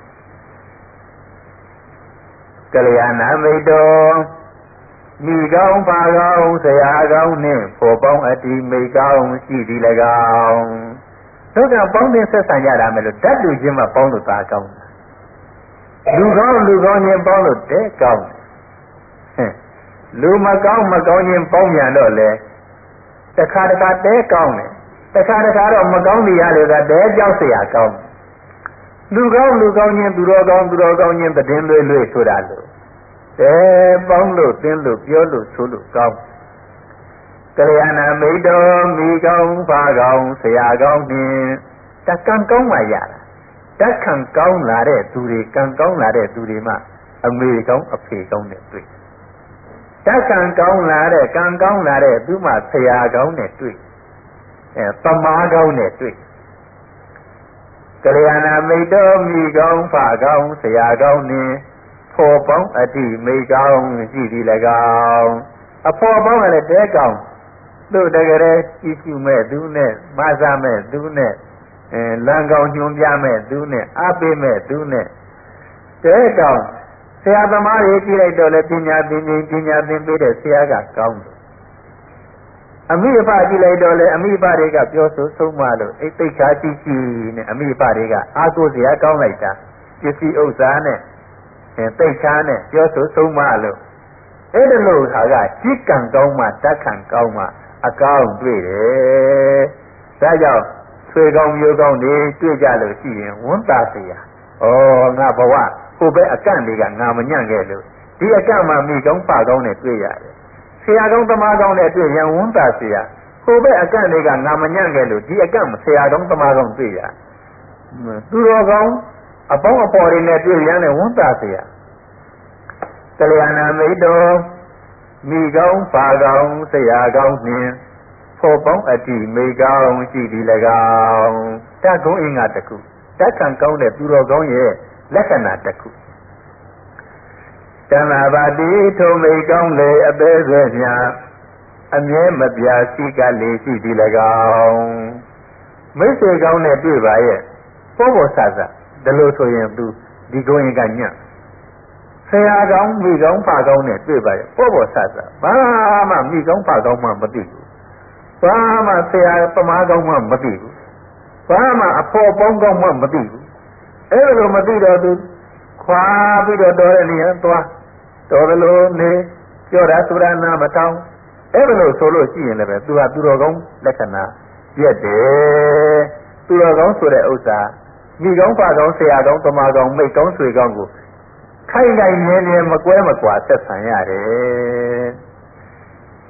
ကလျာဏမိတ်တော်မိကောင်းပါကောင်းဆရာကောင်းနှင့်ဖို့ပေါင်းအတီမိတ်ကောင်းရှိသည်၎င်းတို့ကပေါင်းတင်ဆက်ဆံရတာမယ်လို့ဓာတ်လူချင်းမှပေါင်းလို့သာကောင်းလူကောင်းချင်းပေါင်းလို့တဲကောင်းလူမကောင်းချင်းပေါင်းပြန်တော့လေတခါတဲကောင်းတယ်တခါတော့မကောင်းနေရလေကတဲကြောက်เสียကောင်းလူကောင်းချင်းသူတော်ကောင်းချင်းတည်င်းလွေဆိုတာလို့တဲပေါင်းလို့တင်းလို့ပြောလို့ဆိုလို့ကောင်းကလျာဏမိတ်တော်မိကောင်းဖာကောင်းဆရာကောင်းနှင့်တက္ကံကောင်းမှရတာတက္ကံကောင်းလာတဲ့သူတွေကံကောင်းလာတဲ့သူတွေမှအမေကောင်းအဖေကောင်းနဲ့တွေ့တက္ကံကောင်းလာတဲ့ကံကောင်းလာတဲ့သူမှဆရာကောင်းနဲ့တွေ့သမားကောင်းနဲ့တွေ့ကလျာဏမိတ်တော်မိကောင်းဖာကောင်းဆရာကောင်းနှင့်ဖော်ပေါင်းအတိမိကောင်းရှိသည်၎င်းအဖော်ပေါင်းကလည်းတဲကောင်းတို့တကယ်ကြည့်ရှုမဲ့သူနဲ့မဆမဲ့သူနဲ့လမ်းကောင်းညွှန်ပြမဲ့သူနဲ့အားပေးမဲ့သူနဲ့တဲကောင်းဆရာသမားတွေကြည့်လိုက်တော့လေပညာသင်ပေးတဲ့ဆရာကကောင်းတယ်အမိအဖကြည့်လိုက်တော့လေအမိအဖတွေကပြောဆိုဆုံးမလို့အိတ်သိက္ခာကြည့်နဲ့အမိအဖတွေကအားကိုးစရာကောင်းလိုက်တာပစ္စည်းဥစ္စာနဲ့သိက္ခာနဲ့ပြောဆိုဆုံးမလို့အဲ့ဒါလို့ဟာကจิตကံကောင်းမှတက္ခံကောင်းမှအကောင်းတွေ့တယ်ဒါကြောင့်ဆွေကောင်းမျိုးကောင်းတွေတွေ့ကြလို့ရှိရင်ဝန်းတာเสียငါဘဝကိုပဲအကန့်တွေကငါမညံ့ခဲ့လို့ဒီအကန့်မှမိကောင်းပါကောင်းနဲ့တွေ့ရတယ်ဆရာကောင်းသမားကောင်းနဲ့တွေ့ရင်ဝန်းတာเสียကိုပဲအကန့်တွေကငါမညံ့ခဲ့လို့ဒီအကန့်ဆရာကောင်းသမားကောင်းတွေ့ရသူတော်ကောင်းအပေါင်းအဖော်တွေနဲ့တွေ့ရရင်ဝန်းတာเสียကလျာဏမိတ်တော်မိကောင်းပါကောင်းဆရာကောင်းနှင့်ဖို့ပေါင်းအတိမိကောင်းရှိသည်၎င်းတတ်ကုန်းအင်္ဂါတစ်ခုတတ်ခံကောင်းတဲ့သူတော်ကောင်းရဲ့လက္ခဏာတစ်ခုတဏ္ဍပါတိထုံမိကောင်းလေအသေးဆွဲညာအမြဲမပြာစီကလေးရှိသည်၎င်းမိတ်ဆွေကောင်းနဲ့တွေ့ပါရဲ့ပေါ်ဆဆဒါလို့ဆိုရင်သူဒီကုန်းအင်္ဂါညံ့ဆရာကောင်းမိကောင်းဖကောင်းနဲ့တွေ့ပါရဲ့ပေါ်ဆဆဘာမှမိကောင်းဖကောင်းမှမသိဘူးဘာမှဆရာပမားကောင်းမှမသိဘူးဘာမှအဖော်ပေါင်းကောင်းမှမသိဘူးအဲ့လိုမသိတော့သူခွာပြီးတော့တော်တဲ့နေရာသွားတော်တယ်လို့နေကြောတာသုရနာမတောင်းအဲ့လိုဆိုလို့ရှိရင်လည်းပဲသူကသူတော်ကောင်းလက္ခဏာပြည့်တယ်သူတော်ကောင်းဆိုတဲ့ဥစ္စာမိကောင်းဖကောင်းဆရာကောင်းတမကောင်းမိတ်ကောင်းဆွေကောင်းကိုခိုင်ခိုင်မြဲမြဲမကွဲမကွာဆက်ဆံရတယ်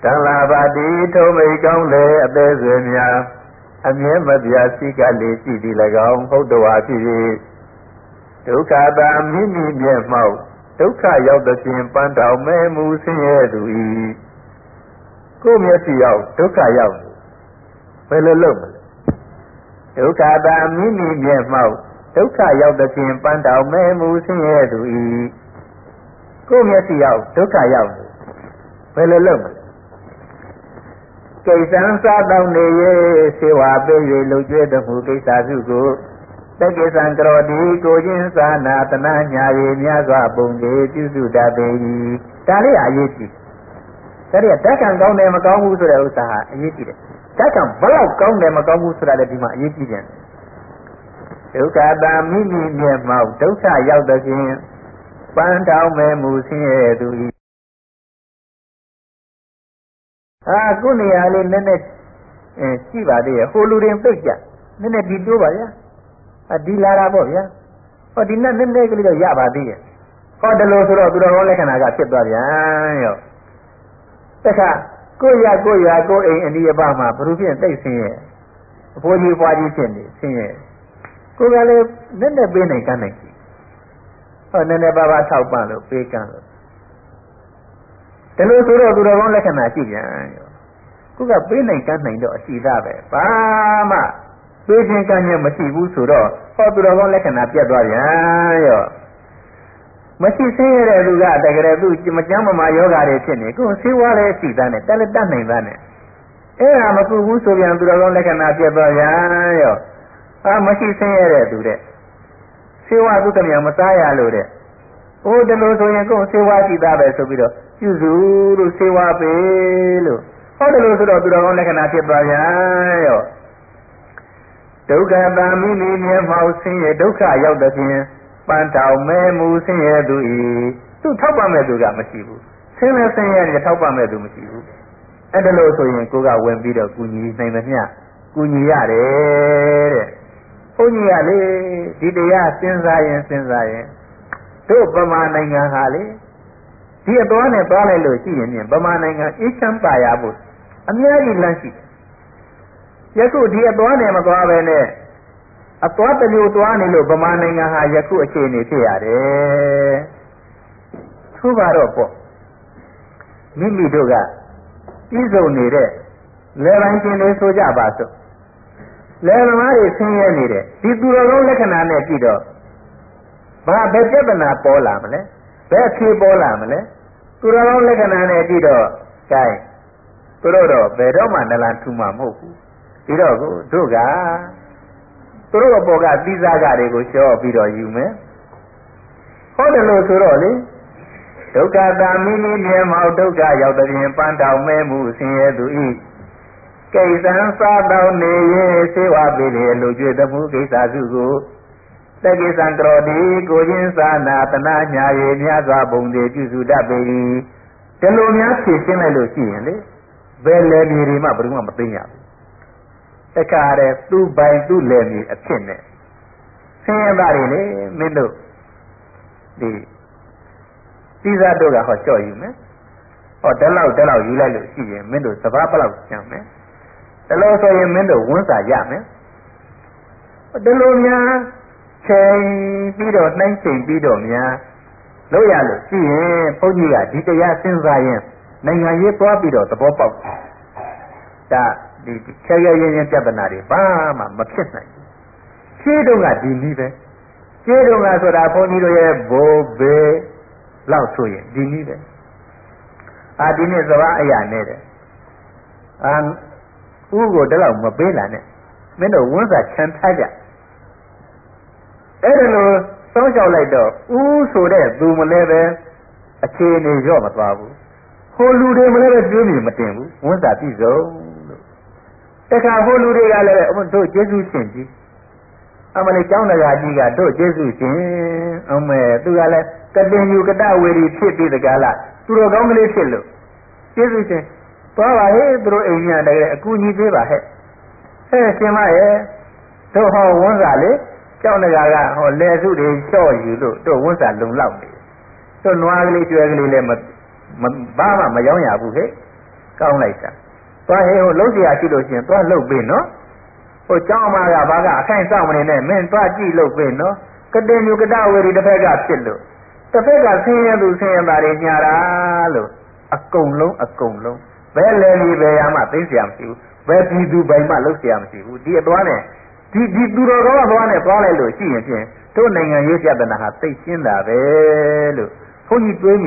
တန်လာပါတိထုံးမိတ်ကောင်းလေအသေးဆွေများအမြဲမပြာစိကလေးရှိသည်၎င်းဟုတ်တော်ဟာဖြစ်၍ဒုက္ခတာမိမိမျက်မှောက်ဒုက္ခရောက်သဖြင့်ပန်းတောင်မဲမူဆင်းရဲသူ၏ကိုယ်မျက်စိရောက်ဒုက္ခရောက်ဘယ်လိုလုပ်မလဲဒုက္ခတာမိမိမျက်မှောက်ဒုက္ခရောက်သဖြင့်ပန်းတောင်မဲမူဆင်းရဲသူ၏ကိုယ်မျက်စိရောက်ဒုက္ခရောက်ဘယ်လိုလုပ်မလဲကိစ္စံစားတောင်းနေ၍စေဝါပေး၍လှုပ်ကြွတဲ့မှုကိစ္စစုကိုတက္ကိသံကရောတိကိုချင်းသာနာတနာညာရေများစွာပုံတွေပြုစုတတ်ပေ၏ဒါလေးအရေးကြီးဒါလေးဓာတ်ကံကောင်းတယ်မကောင်းဘူးဆိုတဲ့ဥစ္စာဟာအရေးကြီးတယ်ဓာတ်ကံဘလောက်ကောင်းတယ်မကောင်းဘူးဆိုတာလည်းဒီမှာအရေးကြီးတယ်ဒုက္ခတာမိမိမျက်မှောက်ဒုက္ခရောက်တဲ့ဖြင့်ပန်းတောင်းမဲမူဆင်းရဲသူ၏ခုနေရာလေးနည်းနည်းရှိပါသေးရဲ့ဟိုလူတွေပိတ်ကြနည်းနည်းဒီတိုးပါဗျာဒီလာတာပေါ့ဗျာဟောဒီနဲ့နည်းနည်းကလေးတော့ရပါသေးရဲ့ဟောဒီလိုဆိုတော့သူတော်ကောင်းလက္ခဏာကဖြစ်သွားပြန်ရောတခါကိုရကိုအိမ်အနီးအပါးမှာဘုရုဖြင့်တိတ်ဆင်းရဲ့အဖိုးကြီးဖွားကြီးဖြစ်နေဆင်းရဲ့ကိုကလည်းနည်းနည်းပေးနိုင်ကမ်းနိုင်ကြည့်ဟောနည်းနည်းပါးပါးထောက်ပံ့လို့ပေးကမ်းလို့ဒီလိုဆိုတော့သူတော်ကောင်းလက္ခဏာရှိပြန်ရောခုကပေးနိုင်ကမ်းနိုင်တော့အရှိသားပဲဘာမှပေးခြင်းကမ်းခြင်းမရှိဘူးဆိုတော့ဟောသူတော်ကောင်းလက္ခဏာပြတ်သွားပြန်ရောမရှိဆင်းရဲတဲ့လူကတကယ်သူမကျမ်းမမာယောဂါတွေဖြစ်နေကိုယ်ဆေးဝါးလည်းရှိသားနဲ့တက်လက်တတ်နိုင်သားနဲ့အဲ့ဒါမကူဘူးဆိုပြန်သူတော်ကောင်းလက္ခဏာပြတ်သွားပြန်ရောမရှိဆင်းရဲတဲ့သူတဲ့ဆေးဝါးသူတမယမစားရလို့တဲ့ဟိုဒီလိုဆိုရင်ကိုယ်ဆေးဝါးရှိသားပဲဆိုပြီးတော့ပြုစုလို့ဆေးဝါးပေးလို့ဟောဒီလိုဆိုတော့သူတော်ကောင်းလက္ခဏာဖြစ်သွားပြန်ရောဒုက္ခတာမိမိမျက်မှောက်ဆင်းရဲဒုက္ခရောက်တဲ့ဖြင့်ပန်းတောင်မဲမူဆင်းရဲသူ၏သူထောက်ပံ့မဲ့သူကမရှိဘူးဆင်းရဲဆင်းရဲနဲ့ထောက်ပံ့မဲ့သူမရှိဘူးအဲ့ဒါလို့ဆိုရင်ကိုကဝင်ပြီးတော့ကူညီနိုင်သမျှကူညီရတယ်တဲ့ဘုန်းကြီးကလေဒီတရားစဉ်းစားရင်တို့ဗမာနိုင်ငံဟာလေဒီအတော်နဲ့သွားလိုက်လို့ရှိရင်ဗမာနိုင်ငံအေးချမ်းပါရဖို့အများကြီးလမ်းရှိတယ်ယခုဒီအတော်နဲ့မသွားပဲနဲ့အတော်တမျိုးသွားနေလို့ဗမာနိုင်ငံဟာယခုအခြေအနေဖြစ်ရတယ်သူပါတော့ပေါ့မိမိတို့ကပြည်စုံနေတဲ့လေပိုင်းချင်းလေးဆိုကြပါစို့လေသမားတွေဆင်းရဲနေတယ်ဒီသူတော်ကောင်းလက္ခဏာနဲ့ကြည့်တော့ဘာပဲပြဿနာပေါ်လာမလဲဘယ်ဖြေပေါ်လာမလဲသူတော်ကောင်းလက္ခဏာနဲ့ကြည့်တော့ကဲသူတို့တော့ဘယ်တော့မှနလန်ထူမှာမဟုတ်ဘူးပြီးတော့တို့ကသူတို့အပေါ်ကသီးစားကတွေကိုလျှော့ပြီးတော့ယူမယ်ဟောတယ်လို့ဆိုတော့လေဒုက္ခတာမိမိမျက်မှောက်ဒုက္ခရောက်တဲ့ပြင်ပန်းတောင်မဲမှုဆင်းရဲသူဤကိစ္စံစားတောင်းနေရင်စေဝါပေးလေလူကျွေးသမှုကိစ္စစုကိုတက္ကိသံကရောတိကိုချင်းသာနာတနာညာရေများစွာပုံတွေပြုစုတတ်ပေ၏ဒီလိုများဖြည့်ရှင်းလိုက်လို့ရှိရင်လေဘယ်လေမြေတွေမှဘယ်သူမှမသိရဘူးတခါတည်းသူ့ပိုင်သူ့လေမြေအဖြစ်နဲ့ဆင်းရဲသားတွေလေမင်းတို့ဒီသီးစားတို့ကဟောလျှော့ယူမယ်ဟောတလောက်ယူလိုက်လို့ရှိရင်မင်းတို့စဘာဘလောက်ကျန်မယ်ဒီလိုဆိုရင်မင်းတို့ဝန်းစာရမယ်ဒီလိုများချိန်ပြီးတော့နှိုင်းချိန်ပြီးတော့များလို့ရလို့ရှိရင်ဘုန်းကြီးကဒီတရားစဉ်းစားရင်နိုင်ငံရေးသွားပြီးတော့သဘောပေါက်ဒါဒီချဲရဲရင်ပြဿနာတွေဘာမှမဖြစ်နိုင်ဘူးရှင်းတော့ကဒီနည်းပဲရှင်းတော့ကဆိုတာဘုန်းကြီးတို့ရဲ့ဘိုးဘေးလောက်ဆိုရင်ဒီနည်းပဲဒီနေ့စဘာအရာနဲ့တဲ့ဥကိုတလောက်မပေးလာနဲ့မင်းတို့ဝန်းစာချမ်းထားကြအဲ့ဒါလို့စောင်းလျှောက်လိုက်တော့ဥဆိုတဲ့သူမလဲပဲအခြေအနေရော့မသွားဘူးဟိုလူတွေမလဲပဲတွေးပြီးမတင်ဘူးဝန်းစာပြည့်စုံလို့တခါဟိုလူတွေကလည်းတို့ကျေးဇူးရှင်ကြီးအမလေးကျောင်းတကာကြီးကတို့ကျေးဇူးရှင်အမေသူကလည်းကတင်ယူကတဝေရီဖြစ်ပြီးတကားလားသူတော်ကောင်းကလေးဖြစ်လို့ကျေးဇူးရှင်သွားပါဟဲ့သူတို့အိမ်ကြီးတကယ်အကူကြီးပေးပါဟဲ့ရှင်မရဲ့တို့ဟောဝန်းစာလေကျောင်းတကာကဟောလေစုတွေလျှော့ယူလို့တို့ဝန်းစာလုံလောက်နေတို့နွားကလေးကျွဲကလေးလည်းဘာမှမရောင်းရဘူးဟဲ့ကောင်းလိုက်တာသွားဟဲ့ဟိုလုံးเสียရှိလို့ရှင်သွားလှုပ်ပြီနော်ဟိုကျောင်းအမကဘာကအခိုင်စောင့်မနေနဲ့မင်းသွားကြည့်လှုပ်ပြီနော်ကတင်ညုကတဝေရီတစ်ဖက်ကဖြစ်လို့တစ်ဖက်ကဆင်းရဲသူဆင်းရဲသားတွေညာတာလို့အကုန်လုံးဘယ်လဲလီဘယ်ရမှသိเสียမရှိဘူးဘယ်ပြည်သူပိုင်မှလှုပ်เสียမရှိဘူးဒီအသွားနဲ့ဒီသူတော်ကောင်းအသွားနဲ့သွားလိုက်လို့ရှိရင်ဖြင့်တို့နိုင်ငံရေးပြဿနာဟာသိရှင်းတာပဲလို့ဘုန်းကြီးတွေးမိ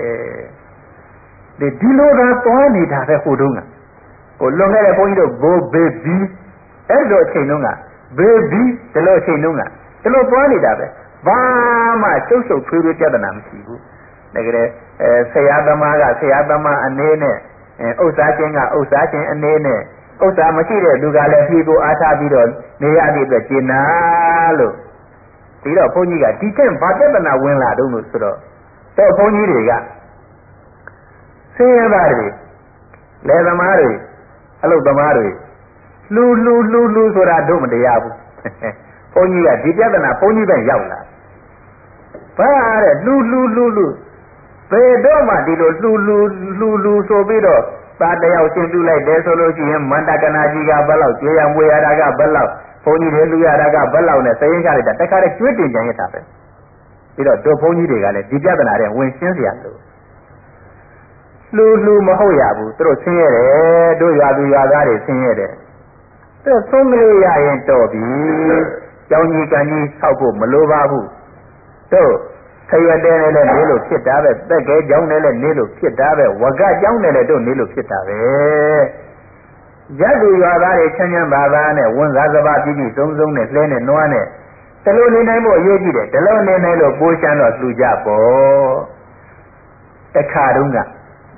တယ်ဒီလိုသာသွားနေတာပဲဟိုတုန်းကဟိုလွန်ခဲ့တဲ့ဘုန်းကြီးတို့ဘိုးဘေဘီအဲ့လိုအချိန်တုန်းကဘေဘီဒီလိုအချိန်တုန်းကဒီလိုသွားနေတာပဲဘာမှရှုပ်ထွေးပြဿနာမရှိဘူးတကယ်ဆရာသမားကဆရာသမားအနေနဲ့ဥစ္စာချင်းကဥစ္စာချင်းအနေနဲ့ဥစ္စာမရှိတဲ့သူကလည်းပြေကိုအားထားပြီးတော့နေရတဲ့အတွက်ကျင်နာလို့ဒီတော့ဘုန်းကြီးကဒီတဲ့ဘာပြဿနာဝင်လာတော့လို့ဆိုတော့တော့ဘုန်းကြီးတွေကဆင်းရဲသားတွေလယ်သမားတွေအလုပ်သမားတွေလူဆိုတာတို့မတရားဘူးဘုန်းကြီးကဒီပြဿနာဘုန်းကြီးပဲရောက်လာဘာတဲ့လူဘယ်တော့မှဒီလိုလူဆိုပြီးတော့သားတယောက်ရှင်းပြလိုက်တယ်ဆိုလို့ရှိရင်မန္တကနာကြီးကဘယ်လောက်ကျေရမွေရတာကဘယ်လောက်ဘုန်းကြီးတွေလူရတာကဘယ်လောက်နဲ့စရင်ချလိုက်တာတခါတည်းကျွေးတင်ကြရတာပဲပြီးတော့တို့ဘုန်းကြီးတွေကလည်းဒီပြဿနာတွေဝင်ရှင်းเสียလို့လူမဟုတ်ရဘူးသူတို့ဆင်းရဲတယ်တို့ရွာသူရွာသားတွေဆင်းရဲတယ်သူသုံးလို့ရရင်တော့ပြီကြောင်းကြီးကံကြီးဆောက်ဖို့မလိုပါဘူးတို့ဆရွက်တဲနဲ့လည်းနေလို့ဖြစ်တာပဲသက်ကဲကြောင်းနဲ့လည်းနေလို့ဖြစ်တာပဲဝကကြောင်းနဲ့လည်းတို့နေလို့ဖြစ်တာပဲရသူရွာသားတွေချမ်းသာနဲ့ဝန်စားစပါးပြည်စုံနဲ့လှဲနဲ့နွားနဲ့တလို့နေနိုင်ဖို့အရေးကြီးတယ်တလို့နေနိုင်လို့ပိုးချမ်းတော့လူကြပေါ့တခါတုန်းက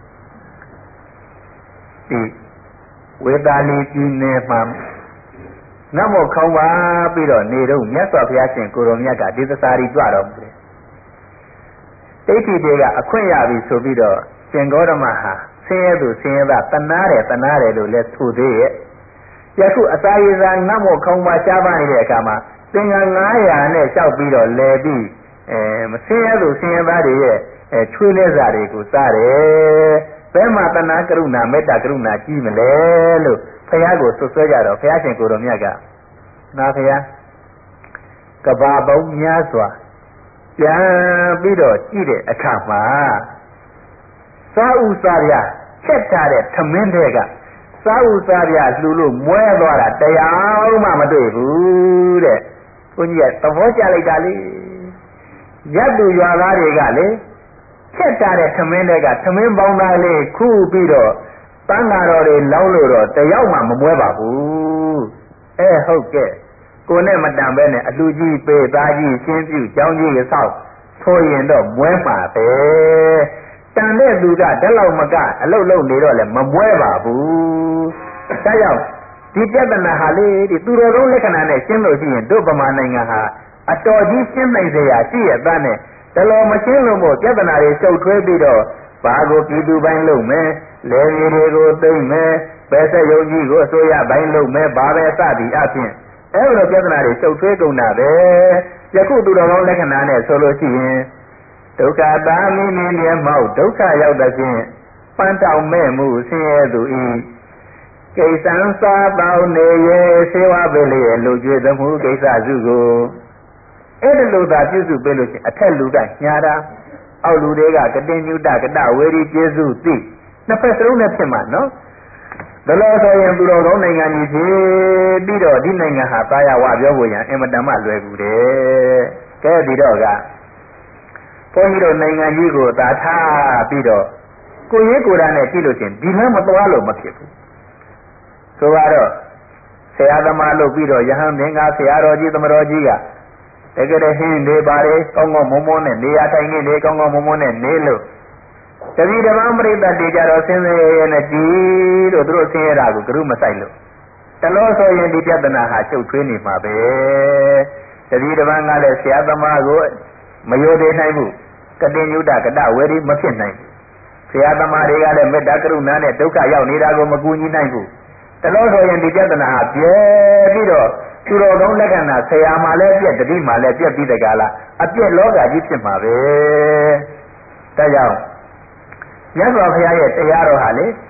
ဒီဝေသာလီပြည်နယ်မှာနတ်မောခေါင်းပါပြီးတော့နေတော့မြတ်စွာဘုရားရှင်ကိုရောမြတ်ကဒီသစာရီကြွတော်မူတယ်တိဋ္ဌိတွေကအခွင့်ရပြီဆိုပြီးတော့ရှင်ဂေါတမဟာဆင်းရဲသူဆင်းရဲသားတနာတယ်လို့လည်းဆိုသေးရဲ့ယခုအစာရည်စာနတ်မောခေါင်းပါရှားပါနေတဲ့အခါမှာသင်္ကန်း900နဲ့လျှောက်ပြီးတော့လဲပြီးမဆင်းရဲသူဆင်းရဲသားတွေရဲ့ချွေးလဲစာတွေကိုစားတယ်ဘယ်မှာတဏှာကရုဏာမေတ္တာကရုဏာကြီးမလဲလို့ဘုရားကိုဆွဆွဲကြတော့ဘုရားရှင်ကိုယ်တော်မြတ်ကနာဘုရားကဘာပေါင်းများစွာပြန်ပြီးတော့ကြည့်တဲ့အခါမှာစားဥစားရချက်ထားတဲ့သမင်းတွေကစားဥစားရလှူလို့မွဲသွားတာတရားမှမတွေ့ဘူးတဲ့ဘုန်းကြီးကသဘောကျလိုက်တာလေရပ်သူရွာသားတွေကလေချက်ထားတဲ့သမင်းတွေကသမင်းပေါင်းသားလေးခူးပြီးတော့တန်းလာတော်တွေလောင်းလို့တော့တယောက်မှမမွဲပါဘူးဟုတ်ကဲ့ကိုနဲ့မတန်ပဲနဲ့အလူကြီးပေးသားကြီးရှင်းပြကြောင်းကြီးဆောက်ဆိုရင်တော့မွဲမှာပဲတန်တဲ့သူကဓလောက်မကအလုတ်လုံနေတော့လည်းမမွဲပါဘူးဒါကြောင့်ဒီပြဿနာဟာလေဒီသူတော်ကောင်းလက္ခဏာနဲ့ရှင်းလို့ရှိရင်တို့ဗမာနိုင်ငံဟာအတော်ကြီးရှင်းနိုင်စရာရှိရတဲ့နဲ့တလောမရှင်းလို့မို့ပြဿနာတွေရှုပ်ထွေးပြီးတော့ဘာကိုပြည်သူပိုင်းလုပ်မယ်လေမြေတွေကိုသိမ့်မယ်ဘယ်ဆက်ယုံကြီးကိုအစိုးရပိုင်းလုပ်မယ်ဘာပဲစသည်အပြင်အဲ့လိုပြဿနာတွေရှုပ်ထွေးကုန်တာပဲယခုသူတော်ကောင်းလက္ခဏာနဲ့ဆိုလို့ရှိရင်ဒုက္ခသာမိမိမျက်မှောက်ဒုက္ခရောက်တဲ့ဖြင့်ပန်းတောင်မဲ့မှုဆင်းရဲသူဤကိစ္စံစားပေါင်းနေရဲ့ဆေဝပေးလျက်လူကျွေးသမှုကိစ္စစုကိုအဲ့ဒီလိုသာပြုစုပေးလို့ရှိရင်အထက်လူကညာတာအောက်လူတွေကကတင်ညုတကတဝေရီကျေစုသိနှစ်ဖက်စလုံးနဲ့ဖြစ်မှာနော်ဒါလို့ဆိုရင်သူတော်ကောင်းနိုင်ငံကြီးဖြစ်ပြီးတော့ဒီနိုင်ငံဟာသာယာဝပြောဖို့ရန်အင်မတန်မှလွယ်ကူတယ်ကဲဒီတော့ကဘုန်းကြီးတို့နိုင်ငံကြီးကိုသာထားပြီးတော့ကိုရေးကိုယ်တာနဲ့ကြည့်လို့ချင်းဒီလမ်းမသွားလို့မဖြစ်ဘူးဆိုတော့ဆရာသမားလုပ်ပြီးတော့ယဟန်မင်းကဆရာတော်ကြီးသမတော်ကြီးကတကယ်ဟင်းနေပါလေကောင်းကောင်းမွန်မွန်နဲ့နေရာထိုင်နေလေကောင်းကောင်းမွန်မွန်နဲ့နေလို့တတိဓမ္မပရိသတ်တွေကြတော့ဆင်းရဲရဲနဲ့ကြည်လို့သူတို့ဆင်းရဲတာကိုကရုမဆိုင်လို့တလို့ဆိုရင်ဒီပြဿနာဟာချုပ်ထွေးနေမှာပဲတတိဓမ္မကလည်းဆရာသမားကိုမယိုသေးနိုင်ဘူးကတင်ညုတကတဝေရီမဖြစ်နိုင်ဘူးဆရာသမားတွေကလည်းမေတ္တာကရုဏာနဲ့ဒုက္ခရောက်နေတာကိုမကူညီနိုင်ဘူးတလို့ဆိုရင်ဒီပြဿနာဟာပြဲပြီးတော့သူတော်ကောင်းလက္ခဏာဆရာမှလည်းပြက်တတိမှလည်းပြက်ပြီးတကားလားအပြက်လောကကြီးဖြစ်မှာပဲဒါကြောင့်မြတ်စွာဘုရားရဲ့တရားတော်ဟာလေ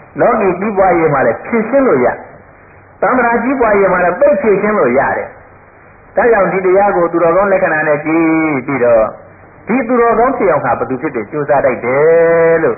လောကီကြီးပွားရေးမှာလည်းဖြည့်ရှင်းလို့ရသံဃာကြီးပွားရေးမှာလည်းပိတ်ဖြည့်ရှင်းလို့ရတယ်ဒါကြောင့်ဒီတရားကိုသူတော်ကောင်းလက္ခဏာနဲ့ကြည့်ပြီးတော့ဒီသူတော်ကောင်းဖြစ်အောင်ဟာဘယ်သူဖြစ်တယ်ကြိုးစားတတ်တယ်လို့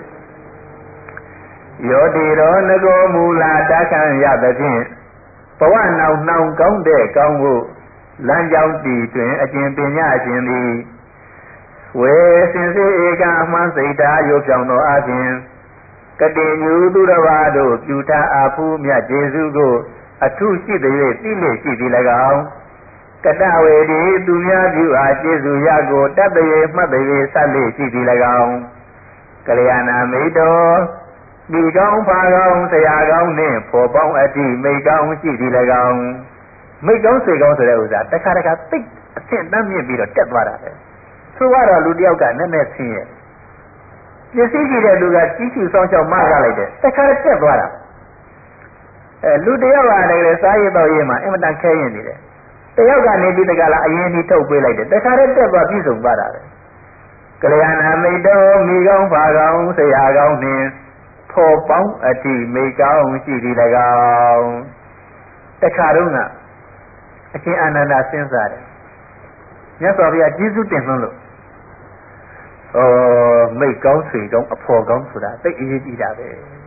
ယောတိရောငကိုမူလာတခံရသဖြင့်ဘဝနောင်နှောင်ကောင်းတဲ့ကောင်းဖို့လမ်းကြောင်းတည်တွင်အကျင့်ပညာရှင်သည်ဝေစင်စေဧကအမှန်စိတ်ဓာရုပ်ပြောင်းသောအပြင်ကတိညူသူတစ်ပါးတို့ပြုထားအဖူးမြတ်ကျေးဇူးကိုအထုရှိသည်၍သိလေရှိသည်၎င်းကတဝေဒီသူများပြုအားကျေးဇူးရကိုတတ်တရေမှတ်တရေဆက်လေရှိသည်၎င်းကလျာဏမိတ်တော်ဒီကောင်းဖာကောင်းဆရာကောင်းနှင့်ဖော်ပေါင်းအတိမိတ်ကောင်းရှိသည်၎င်းမိတ်ကောင်းစေကောင်းဆိုတဲ့ဥစ္စာတခါတခါသိအဆင့်တန်းမြင့်ပြီးတော့တက်သွားတာပဲဆိုတော့လူတယောက်ကနည်းနည်းဆင်းရဲပစ္စည်းရှိတဲ့လူကကြီးကျူဆောင်ချောက်မကားလိုက်တယ်တခါတက်သွားတာလူတယောက်ကလည်းစားရတော့ရေးမှာအင်မတန်ခဲရင်နေတယ်တယောက်ကနေပြီးတကလားအရင်ကြီးထုတ်ပေးလိုက်တယ်တခါတက်သွားပြည့်စုံသွားတာပဲကလျာဏမိတ်တော်မိကောင်းဖာကောင်းဆရာကောင်းနှင့်ဖော်ပေါင်းအတိမိကောင်းရှိသည်၎င်းတခါတော့ကအရှင်အာနန္ဒာစဉ်းစားတယ်မြတ်စွာဘုရားကျေးဇူးတင်လွန်းလို့မိတ်ကောင်းဆွေကောင်းအဖော်ကောင်းဆိုတာသိအရေးကြီးတာပဲ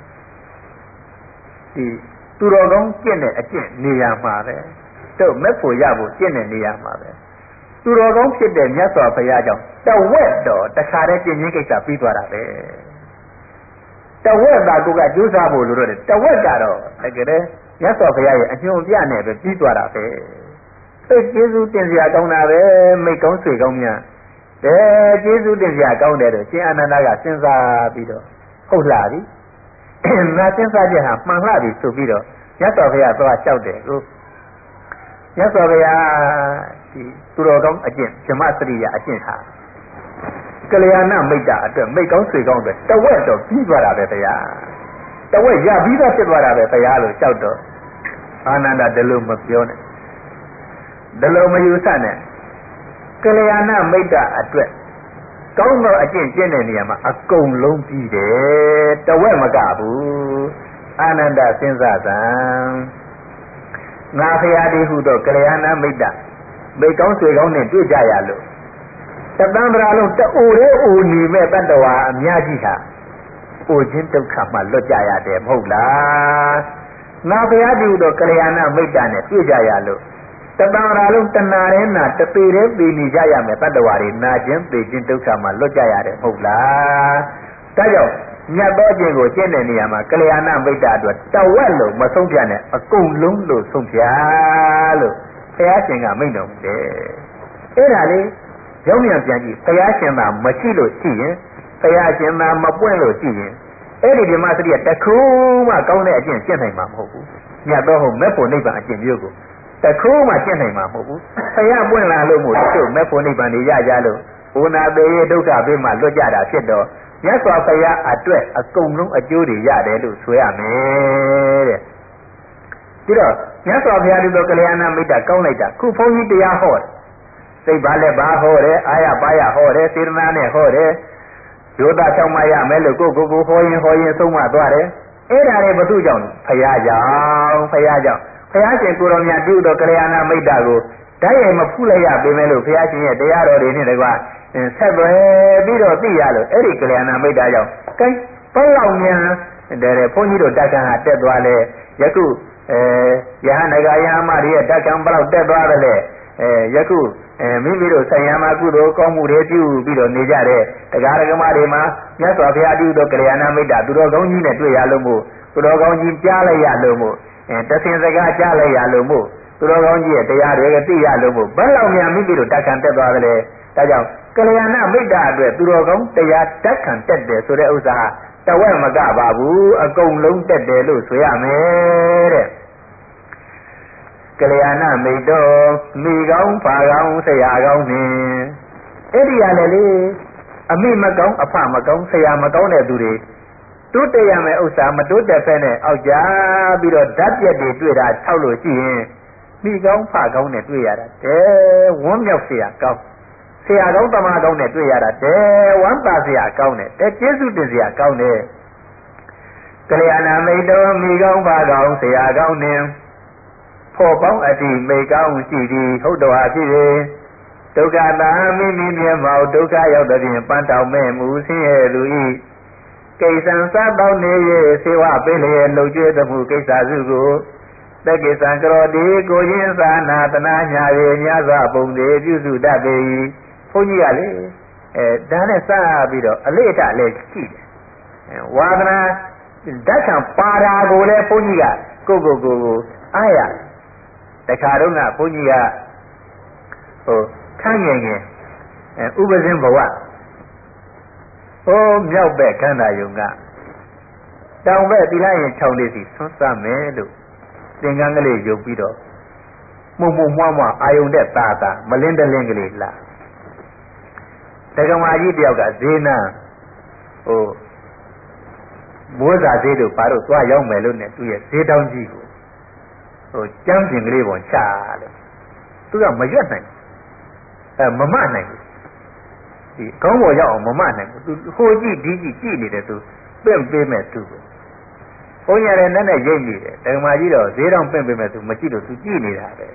ဒီသူတော်ကောင်းကျင့်တဲ့အကျင့်နေရာမှာပဲတို့မဲ့ဖို့ရဖို့ကျင့်တဲ့နေရာမှာပဲသူတော်ကောင်းဖြစ်တဲ့မြတ်စွာဘုရားကြောင့်တဝက်တော့တခါတည်းကျင့်ခြင်းကိစ္စပြီးသွားတာပဲတဝက်သာကိုကကျိုးစားဖို့လို့တော့တဝက်ကတော့တကယ်တည်းမြတ်စွာဘုရားရဲ့အညွှန်ပြနဲ့ပဲပြီးသွားတာပဲသိကျေးဇူးတင်စရာကောင်းတာပဲမိတ်ကောင်းဆွေကောင်းများကျေးဇူးတင်စရာကောင်းတယ်လို့ရှင်အာနန္ဒာကစဉ်းစားပြီးတော့ဟုတ်လားပြီငါစဉ်းစားချက်ဟာမှန်လားပြီဆိုပြီးတော့မြတ်စွာဘုရားသွားလျှောက်တယ်လို့မြတ်စွာဘုရားဒီသူတော်ကောင်းအကျင့်ဓမ္မစရိယအကျင့်ဟာကလျာဏမိတ်တာအတွက်မိတ်ကောင်းဆွေကောင်းအတွက်တဝက်တော့ပြီးသွားတာပဲဗျာတဝက်ရပြီးသားဖြစ်သွားတာပဲဗျာလို့လျှောက်တော့အာနန္ဒာဒီလိုမပြောနဲ့ဒီလိုမယူဆနဲ့ကလျာဏမိတ်တာအတွက်ကောင်းသောအကျင့်ကျင့်တဲ့နေရာမှာအကုန်လုံးပြီးတယ်တဝက်မကဘူးအာနန္ဒစဉ်းစားစမ်းငါဖရာဒီဟုသောကလျာဏမိတ်တာမိတ်ကောင်းဆွေကောင်းနဲ့တွေ့ကြရလို့တသံ္ဍရာလုံးတအိုလေးအိုနေမဲ့တတ္တဝါအများကြီးဟာအိုခြင်းဒုက္ခမှလွတ်ကြရတယ်မဟုတ်လားငါဖရာဒီဟုသောကလျာဏမိတ်တာနဲ့တွေ့ကြရလို့တသံ္ဍရာလုံးတဏှာရဲနာတပေရဲပေနေကြရမယ်တတ္တဝါတွေနာခြင်းပေခြင်းဒုက္ခမှလွတ်ကြရတယ်မဟုတ်လားဒါကြောင့်မြတ်သောခြင်းကိုကျင့်တဲ့နေရာမှာကလျာဏမိတ်တာအတွက်တဝက်လုံးမဆုံးဖြတ်နဲ့အကုန်လုံးလို့ဆုံးဖြတ်လို့ဘုရားရှင်ကမိန့်တော်မူတယ်အဲ့ဒါလေးရုံးမြန်ပြန်ကြည့်ဘုရားရှင်သာမရှိလို့ရှိရင်ဘုရားရှင်သာမပွင့်လို့ရှိရင်အဲ့ဒီဓမ္မစရိယတခုမှကောင်းတဲ့အကျင့်ကျင့်နိုင်မှာမဟုတ်ဘူးမြတ်သောဟုတ်မဲ့ဖို့နိဗ္ဗာန်အကျင့်မျိုးကိုတခုမှကျင့်နိုင်မှာမဟုတ်ဘူးဘုရားပွင့်လာလို့မို့သူ့မဲ့ဖို့နိဗ္ဗာန်တွေရကြလို့ဘုနာပေရဒုက္ခဘေးမှာလွတ်ကြတာဖြစ်တော့မြတ်စွာဘုရားအတွက်အကုန်လုံးအကျိုးတွေရတယ်လို့ဆိုရမယ်တဲ့ပြီးတော့မြတ်စွာဘုရားဒီလိုကလျာဏမိတ်တာကောင်းလိုက်တာခုဘုန်းကြီးတရားဟောတယ်စိတ်ပါလဲပါဟောတယ်အာရပါရဟောတယ်စေတနာနဲ့ဟောတယ်ဒုသချောင်းမရမယ်လို့ကိုဟောရင်ဆုံးမသွားတယ်အဲ့ဒါတွေဘုသူကြောင့်ဘုရားကြောင့်ဘုရားရှင်ကိုရောမြတ်ပြုတော်ကလျာဏမိတ်တာကိုဓာတ်ရိုက်မဖူးလိုက်ရပေမဲ့လို့ဘုရားရှင်ရဲ့တရားတော်တွေနဲ့တကွဆက်သွယ်ပြီးတော့သိရလို့အဲ့ဒီကလျာဏမိတ်တာကြောင့်ကဲဘယ်လောက်များတဲ့ဘုန်းကြီးတို့တက္ကံဟာတက်သွားလဲယခုယဟနဂယဟမတွေရဲ့တက္ကံဘယ်လောက်တက်သွားတယ်လဲယခုမိမိတို့ဆိုင်ရာမှာကုသိုလ်ကောင်းမှုတွေပြုပြီးတော့နေကြတဲ့တရားဓမ္မတွေမှာမြတ်စွာဘုရားပြုတော်ကလျာဏမိတ်တာသူတော်ကောင်းကြီးနဲ့တွေ့ရလို့မို့သူတော်ကောင်းကြီးကြားလိုက်ရလို့မို့တဆင်စကားကြားလိုက်ရလို့မို့သူတော်ကောင်းကြီးရဲ့တရားတွေကသိရလို့မို့ဘယ်လောက်များမိမိတို့တက္ကံတက်သွားတယ်ဒါကြောင့်ကလျာဏမိတ်တာအတွက်သူတော်ကောင်းတရားတက္ကံတက်တယ်ဆိုတဲ့ဥစ္စာတဝက်မကပါဘူးအကုန်လုံးတက်တယ်လို့ဆိုရမယ်တဲ့ကလျာဏမိတ်တော်မိကောင်းဖာကောင်းဆရာကောင်းနှင့်အဲ့ဒီရလေလေအမိမကောင်းအဖမကောင်းဆရာမကောင်းတဲ့သူတွေတိုးတက်ရမယ်ဥစ္စာမတိုးတက်ဖဲနဲ့အောက်ကြပြီးတော့ဓာတ်ပြက်တွေတွေ့တာထောက်လို့ရှိရင်မိကောင်းဖကောင်းနဲ့တွေ့ရတာတဲ့ဝမ်းမြောက်เสียကောင်းဆရာကောင်းတမကောင်းနဲ့တွေ့ရတာတဲ့ဝမ်းသာเสียကောင်းနဲ့တဲ့ကျေးဇူးတင်เสียကောင်းတဲ့ကလျာဏမိတ်တော်မိကောင်းပါကောင်းဆရာကောင်းနှင့်ဖော်ပေါင်းအတိမိကောင်းရှိသည်ဟုတ်တော်အဖြစ်ဒုက္ခသာမိမိမျက်မှောက်ဒုက္ခရောက်တဲ့ပြင်ပန်းတောင်မဲ့မူဆင်းရဲသူဤကိစ္စံစားပေါင်းနေ၍စေဝပေးလျက်လှုပ်ကြွေးသမှုကိစ္စစုကိုတက္ကိစ္စံကရောတိကိုရင်းသာနာတနာညာ၍များစွာပုံသေးပြုစုတတ်ပေ၏ဘုန်းကြီးကလေဒါနဲ့စပြီးတော့အလေးအထလည်းကြည့်တယ်ဝါဒနာဓာတ်ခံပါတာကိုလည်းဘုန်းကြီးကကိုအားရတခါတော့ကဘုန်းကြီးကခန့်ငယ်ဥပဇင်းဘဝမြောက်ဘက်ခန္ဓာယုံကတောင်ဘက်သီလရင်6လေးစီဆွမ်းစားမယ်လို့သင်္ကန်းကလေးရုပ်ပြီးတော့မှုမွှားအာယုံတဲ့တာမလင်းတလင်းကလေးလာတက္ကမကြီးတယောက်ကဈေးနာမိုးစာဈေးတို့ဘာလို့သွားရောက်မယ်လို့နဲ့သူရဲ့ဈေးတောင်းကြီးကိုကျမ်းပြင်ကလေးပေါ်ချလို့သူကမရွက်နိုင်မမနိုင်ဘူးဒီကောင်းပေါ်ရောက်အောင်မမနိုင်ဘူးသူဟိုကြည့်ဒီကြည့်နေတယ်သူပင့်ပေးမဲ့သူကိုဘုန်းကြီးလည်းနဲ့ရိပ်နေတယ်ဓမ္မကြီးတော့ဈေးတောင်ပင့်ပေးမဲ့သူမကြည့်လို့သူကြည့်နေတာပဲ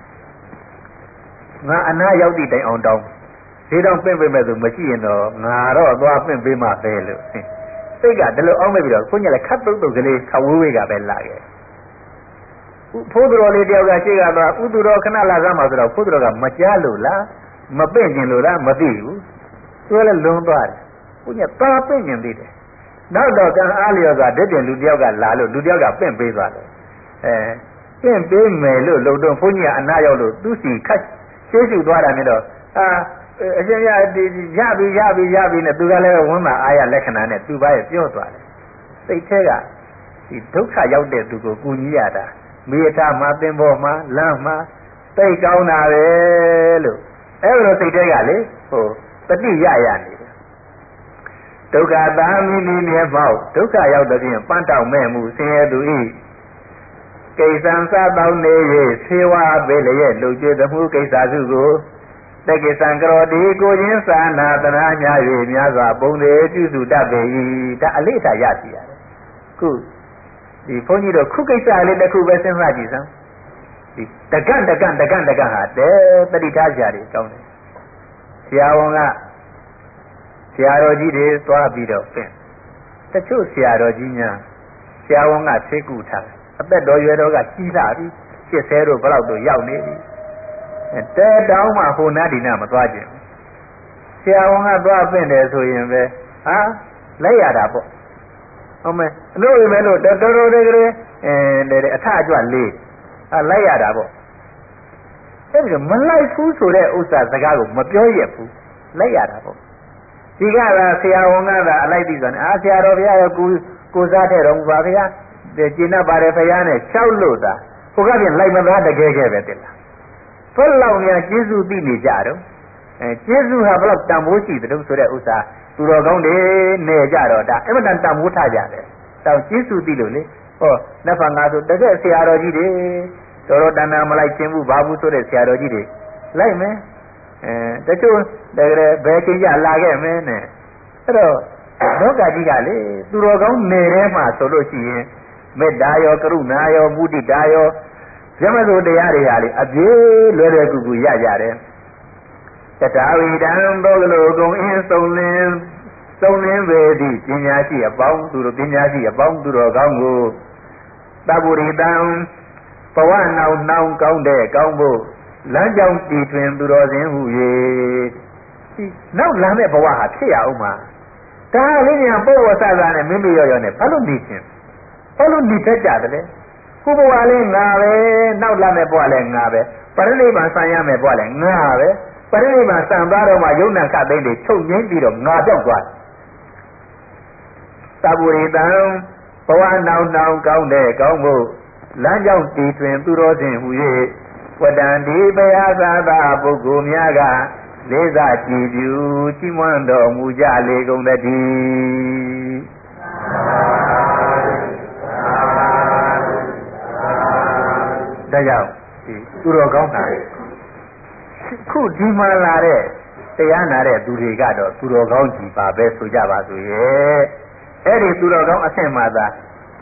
ငါအနာရောက်သည့်တိုင်အောင်တောင်းဈေးတောင်ပင့်ပေးမဲ့သူမကြည့်ရင်တော့ငါတော့သွားပင့်ပေးမှပဲလို့စိတ်ကဒီလိုအောင်းမဲ့ပြီးတော့ဘုန်းကြီးလည်းခတ်တုတ်ကလေးခဝေးကပဲလာခဲ့ဖိုးသူတော်လေးတယောက်ကရှေ့ကသွားဥသူတော်ခဏလာစားမှဆိုတော့ဖိုးသူတော်ကမကြားလို့လားမပင့်ကျင်လို့လားမသိဘူးသူလည်းလွန်သွားတယ်ဘုညာပါပင့်ကျင်သေးတယ်နောက်တော့ကံအားလျော်စွာဒိဋ္ဌိလူတယောက်ကလာလို့လူတယောက်ကပင့်ပေးသွားတယ်ပင့်ပေးမယ်လို့လုံတော့ဘုညာအနာရောက်လို့သူစီခတ်ရှေးရှုသွားတာနဲ့တော့အရှင်ရရပြီနဲ့သူကလည်းဝန်းမှာအားရလက္ခဏာနဲ့သူပါရဲ့ပြောသွားတယ်စိတ်ထဲကဒီဒုက္ခရောက်တဲ့သူကိုကူညီရတာမိရထားမှာသင်္ဘောမှာလမ်းမှာသိကောင်းတာပဲလို့အဲ့လိုစိတ်ထဲကလေတတိရနေတယ်ဒုက္ခသာမိမိမျက်မှောက်ဒုက္ခရောက်တဲ့ဖြင့်ပန်းတောက်မဲ့မှုဆင်းရဲသူဤကိစ္စံစားတောင်းနေ၍ဆေဝါပေးလျက်လှုပ်ကြွေးသမှုကိစ္စစုကိုတက္ကိစ္စံကရောတိကိုချင်းသာနာတနာညာ၍များစွာပုံသေးပြုစုတတ်ပေ၏ဒါအလေးထားရစီရတယ်ခုဒီဘုန်းကြီးတို့ခုကိစ္စလေးတစ်ခုပဲစဉ်းစားကြည့်စမ်းဒီတကန့်ဟာတဲတတိထားကြရတယ်ကောင်းတယ်ဆရာဝန်ကဆရာတော်ကြီးတွေသွားပြီးတော့ပြင်တချို့ဆရာတော်ကြီးများဆရာဝန်ကဆေးကုထားအသက်တော်ရွယ်တော်ကကြီးလာပြီ80တို့ဘလောက်တို့ရောက်နေပြီတဲတောင်းမှဟိုနာဒီနာမသွားခြင်းဆရာဝန်ကသွားပြင်တယ်ဆိုရင်ပဲလိုက်ရတာပေါ့ဟုတ်မယ်အလို့ပဲလို့တော်တကယ်အထအကျွတ်လေးလိုက်ရတာပေါ့အဲ့ဒီမလိုက်ဘူးဆိုတဲ့ဥစ္စာစကားကိုမပြောရဘူးလိုက်ရတာပေါ့ဒီကလာဆရာဝန်ကသာအလိုက်ပြီးဆိုရင်ဆရာတော်ဘုရားရောကိုစားတဲ့တော်မူပါဗျာကျင့်တတ်ပါတယ်ဘုရားနဲ့လျှောက်လို့သာဟိုကပြင်လိုက်မသားတကယ်ပဲတင်လားဘယ်လောက်များကျေးဇူးသိနေကြတော့ကျေးဇူးဟာဘယ်လောက်တန်ဖိုးရှိတဲ့ဆိုတဲ့ဥစ္စာသူတော်ကောင်းတွေနေကြတော့ဒါအမှန်တန်တန်ဖိုးထားကြတယ်တောင်ကျေးဇူးသိလို့လေနှစ်ဖန်ငါဆိုတကယ်ဆရာတော်ကြီးတွေတော်တန်တန်မလိုက်ခြင်းဘူးဘာဘူးဆိုတဲ့ဆရာတော်ကြီးတွေလိုက်မယ်တချို့တကယ်ဘယ်ချိန်ကြလာခဲ့မင်းနဲ့အဲ့တော့လောကကြီးကလေသူတော်ကောင်းနေတဲ့မှာဆိုလို့ရှိရင်မေတ္တာရောကရုဏာရောမုဒိတာရောဇမသုတရားတွေဟာလေအပြည့်လွယ်ကူရကြတယ်တထာဝိတံသောကလိုကုံအင်းစုံလင်းပေသည့်ပညာရှိအပေါင်းသူတို့ပညာရှိအပေါင်းသူတော်ကောင်းကိုသဗ္ဗရိတံဘဝနောင်ကောင်းတဲ့ကောင်းဖို့လမ်းကြောင်းတည်ထွင်သူတော်စင်ဟု၍နောက်လာမယ့်ဘဝဟာဖြစ်ရအောင်မှာဒါလေးညာပုဗ္ဗဆသာနဲ့မိမိရောနဲ့ဘာလို့နေခြင်းဘာလို့နေတတ်ကြတယ်လဲခုဘဝလေးငါပဲနောက်လာမယ့်ဘဝလည်းငါပဲပရိနိဗ္ဗာန်ဆံရမယ့်ဘဝလည်းငါပဲပရိနိဗ္ဗာန်ဆံသွားတော့မှယုံနာခသိမ့်တွေချုပ်ငိမ့်ပြီးတော့ငါပြောက်သွားသဗ္ဗရိတံဘဝနောင်ကောင်းတဲ့ကောင်းဖို့လမ်းကြောင်းတည်တွင်သူတော်စင်ဟူ၍ဝတ္တန်ဒီဘယသာသာပုဂ္ဂိုလ်များကလေးစားကြည်ပြုချီးမွမ်းတော်မူကြလေကုန်တည်းဒါကြောင့်ဒီသူတော်ကောင်းတာခုဒီမှာလာတဲ့တရားနာတဲ့သူတွေကတော့သူတော်ကောင်းကြီးပါပဲဆိုကြပါစို့ရဲ့အဲ့ဒီသူတော်ကောင်းအဆင့်မှသာ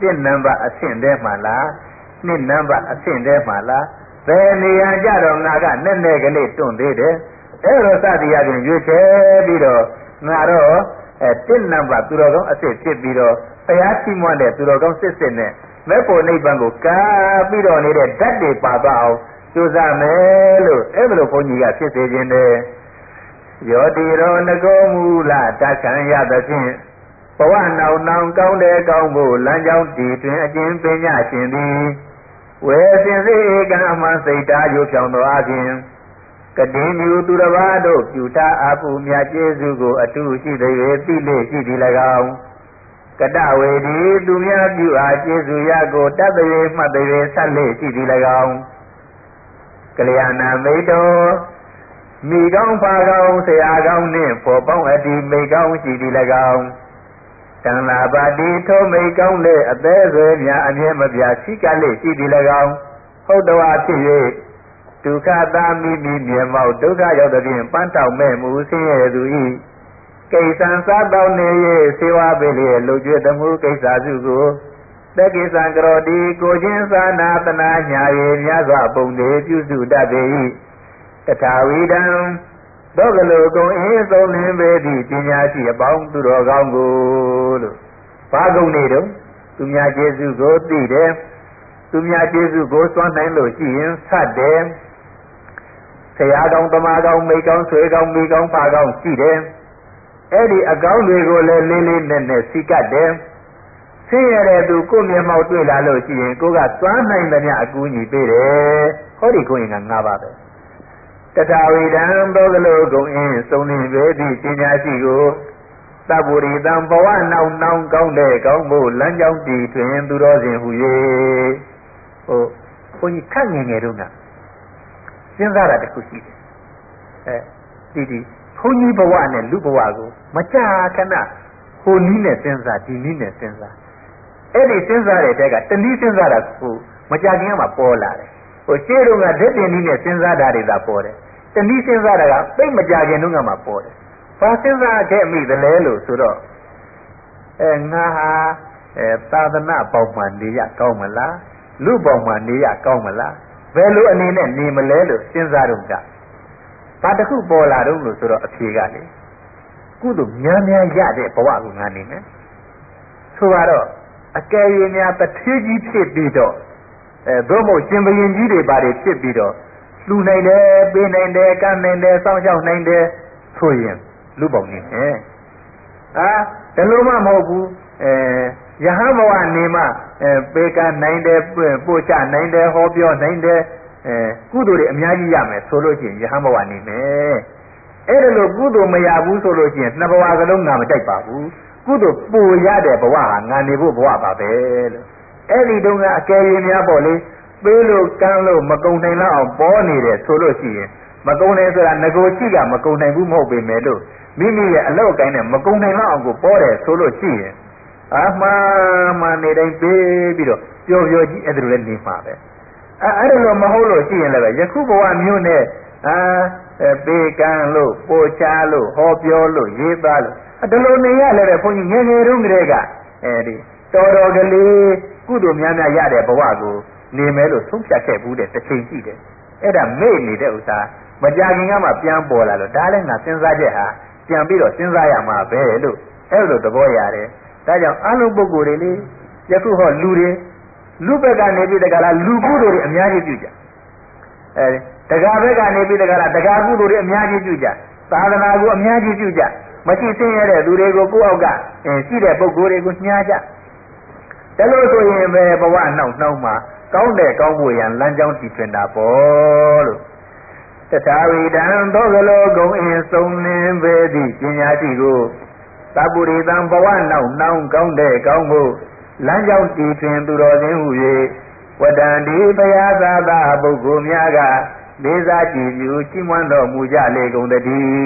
1 နံပါတ်အဆင့်ထဲမှာလား2 နံပါတ်အဆင့်ထဲမှာလားဘယ်နေရာကြတော့ငါကနဲ့နဲ့ကလေးတွန့်သေးတယ်အဲ့လိုစသည်အပြင်ရွေးချယ်ပြီးတော့ငါတော့1 နံပါတ်သူတော်ကောင်းအစ်စ်ဖြစ်ပြီးတော့ဘုရားရှိမွမ်းတဲ့သူတော်ကောင်းစစ်စစ်နဲ့မဲ့ဖို့နိဗ္ဗာန်ကိုကားပြီးတော့နေတဲ့ဓာတ်တွေပါသွားအောင်ကြိုးစားမယ်လို့အဲ့လိုဘုန်းကြီးကဖြစ်စေခြင်းတယ်ယောတိရောငကောမူလတခံရသဖြင့်ဘဝနောင်နောင်ကောင်းတဲ့ကောင်းဖို့လမ်းကြောင်းတည်တွင်အကျဉ်းပညာရှင်သည်ဝေစင်စေကံအမှန်စိတ်ဓာတ်ရုပ်ဖြောင်းသောအပြင်ကတိမြူသူတစ်ပါးတို့ပြုထားအပူမြတ်ကျေးဇူးကိုအတူရှိသေး၍သိလေရှိသည်၎င်းကတဝေဒီသူများပြုအားကျေးဇူးရကိုတတ်သေးမှတ်သေးဆက်လေရှိသည်၎င်းကလျာဏမိတ်တော်မိကောင်းဖာကောင်းဆရာကောင်းနှင့်ပေါ်ပေါင်းအတီမိကောင်းရှိသည်၎င်းတန်လာပါတိထိုမိကောင်းလေအသေးဆွေများအမြဲမပြရှိကလေရှိသည်၎င်းဟုတ်တော်ဖြစ်၍ဒုက္ခသာမိမိမြေမောက်ဒုက္ခရောက်သည်ဖြင့်ပန်းတောက်မဲ့မူဆင်းရဲသူ၏ကိစ္စံစားတောင်းနေ၍စေဝါပေးလျက်လူကျွေးသမှုကိစ္စစုကိုတက္ကိစ္စံကရောတိကိုချင်းသာနာတနာညာ၍မြတ်စွာပုံသေးပြုစုတတ်ပေ၏တထာဝိဒံသောကလူကုံအင်းဆုံးလင်းပေသည့်ပညာရှိအပေါင်းသူတော်ကောင်းကိုလို့ဘာကုံနေတော့သူများကျေးဇူးကိုသိတယ်သူများကျေးဇူးကိုစွမ်းနိုင်လို့ရှိရင်ဆတ်တယ်ဆရာကောင်းတမကောင်းမိကောင်းဆွေကောင်းမိကောင်းဖာကောင်းရှိတယ်အဲ့ဒီအကောင်းတွေကိုလည်းလေးလေးနက်နက်စိကတ်တယ်ဆင်းရဲတဲ့သူကိုမျက်မှောက်တွေ့လာလို့ရှိရင်ကိုကစွမ်းနိုင်သမျှအကူအညီပေးတယ်ဟောဒီကိုရင်က၅ပါးပဲတထာဝိဒံသောကလူကုံအင်းစုံလင်ပေသည့်ပညာရှိကိုသဗ္ဗုရိတံဘဝနောက်နောင်ကောင်းတဲ့ကောင်းဖို့လမ်းကြောင်းတည်ထွင်သူတော်စဉ်ဟူ၍ဘုန်းကြီးခက်ငယ်ငယ်တုန်းကစဉ်းစားတာတခုရှိတယ်ဒီဘုန်းကြီးဘဝနဲ့လူဘဝကိုမကြာခဏဟိုနည်းနဲ့စဉ်းစားဒီနည်းနဲ့စဉ်းစားအဲ့ဒီစဉ်းစားတဲ့တက်ကတနည်းစဉ်းစားတာကိုမကြာခင်ကမှပေါ်လာတယ်ရှေ့တုန်းကဓာတ်တင်နည်းနဲ့စဉ်းစားတာတွေသာပေါ်တယ်တနည်းစဉ်းစားတာကသိမကြခင်တုန်းကမှပေါ်တယ်ဘာစဉ်းစားခဲ့မိသလဲလို့ဆိုတော့ငါဟာသာသနာပေါင်းမှနေရကောင်းမလားလူပေါင်းမှနေရကောင်းမလားဘယ်လိုအနေနဲ့နေမလဲလို့စဉ်းစားတော့ကဘာတစ်ခုပေါ်လာတော့လို့ဆိုတော့အဖြေကလေကုသိုလ်များများရတဲ့ဘဝကိုငါနေမယ်ဆိုတော့အကယ်၍များတထေးကြီးဖြစ်ပြီးတော့သို့မဟုတ်ရှင်ဘရင်ကြီးတွေပါတယ်ဖြစ်ပြီးတော့လှူနိုင်တယ်ပေးနိုင်တယ်ကမ်းနိုင်တယ်စောင့်ရှောက်နိုင်တယ်ဆိုရင်လူပေါင်းနေတယ်ဒါလိုမှမဟုတ်ဘူးယဟန်ဘဝနေမှပေးကမ်းနိုင်တယ်ပို့ချနိုင်တယ်ဟောပြောနိုင်တယ်ကုသိုလ်တွေအများကြီးရမယ်ဆိုလို့ရှိရင်ယဟန်ဘဝနေမယ်အဲ့ဒါလို့ကုသိုလ်မရဘူးဆိုလို့ရှိရင်နှစ်ဘဝကလုံးငါမတိုက်ပါဘူးကုသိုလ်ပိုရတဲ့ဘဝဟာငါနေဖို့ဘဝပါပဲလို့အဲ့ဒီတုန်းကအကယ်၍များပေါ့လေပေးလို့ကမ်းလို့မကုံနိုင်လောက်အောင်ပေါ်နေတယ်ဆိုလို့ရှိရင်မကုံနိုင်ဆိုတာငကိုရှိကမကုံနိုင်ဘူးမဟုတ်ပေမဲ့လို့မိမိရဲ့အလောက်ကိုင်းနဲ့မကုံနိုင်လောက်အောင်ကိုပေါ်တယ်ဆိုလို့ရှိရင်အမှားနေတိုင်းပေးပြီးတော့ပျော်ပျော်ကြီးအဲ့ဒါလိုလည်းနေမှာပဲအဲ့ဒါလိုမဟုတ်လို့ရှိရင်လည်းယခုဘဝမျိုးနဲ့ပေးကမ်းလို့ပို့ချလို့ဟောပြောလို့ရေးသားလို့ဒီလိုနေရလဲတဲ့ဘုန်းကြီးငယ်ငယ်တုန်းကတည်းကဒီတော်တော်ကလေးကုသိုလ်များများရတဲ့ဘဝကိုနေမယ်လို့ဆုံးဖြတ်ခဲ့ဘူးတဲ့တစ်ချိန်ရှိတယ်အဲ့ဒါမေ့နေတဲ့ဥစ္စာမကြခင်ကမှပြန်ပေါ်လာလို့ဒါလည်းငါစဉ်းစားချက်ဟာပြန်ပြီးတော့စဉ်းစားရမှာပဲလို့အဲ့လိုသဘောရတယ်ဒါကြောင့်အလုံးပုဂ္ဂိုလ်တွေလေယခုဟောလူတွေလူဘက်ကနေပြီးတကလားလူကုသိုလ်တွေအများကြီးပြုကြတက္ကဘက်ကနေပြီးတကလားတက္ကကုသိုလ်တွေအများကြီးပြုကြသာသနာကိုအများကြီးပြုကြမရှိသိရတဲ့သူတွေကိုကိုယ့်အောက်ကရှိတဲ့ပုဂ္ဂိုလ်တွေကိုညှားကြဒါလို့ဆိုရင်ပဲဘဝနောက်နှောင်းမှာကောင်းတဲ့ကောင်းဖို့ရန်လမ်းကြောင်းတည်ထွင်တာပေါ့လို့တထာဝိဒံသောကလောကုံအင်းစုံလင်းပေသည့်ပညာရှိကိုသဗ္ဗုရိတံဘဝနောက်နှောင်းကောင်းတဲ့ကောင်းဖို့လမ်းကြောင်းတည်ထွင်သူတော်စင်ဟူ၍ဝတ္တန္တိဘုရားသာသာပုဂ္ဂိုလ်များကလေးစားကြည်ညိုချီးမွမ်းတော်မူကြလေကုန်တည်း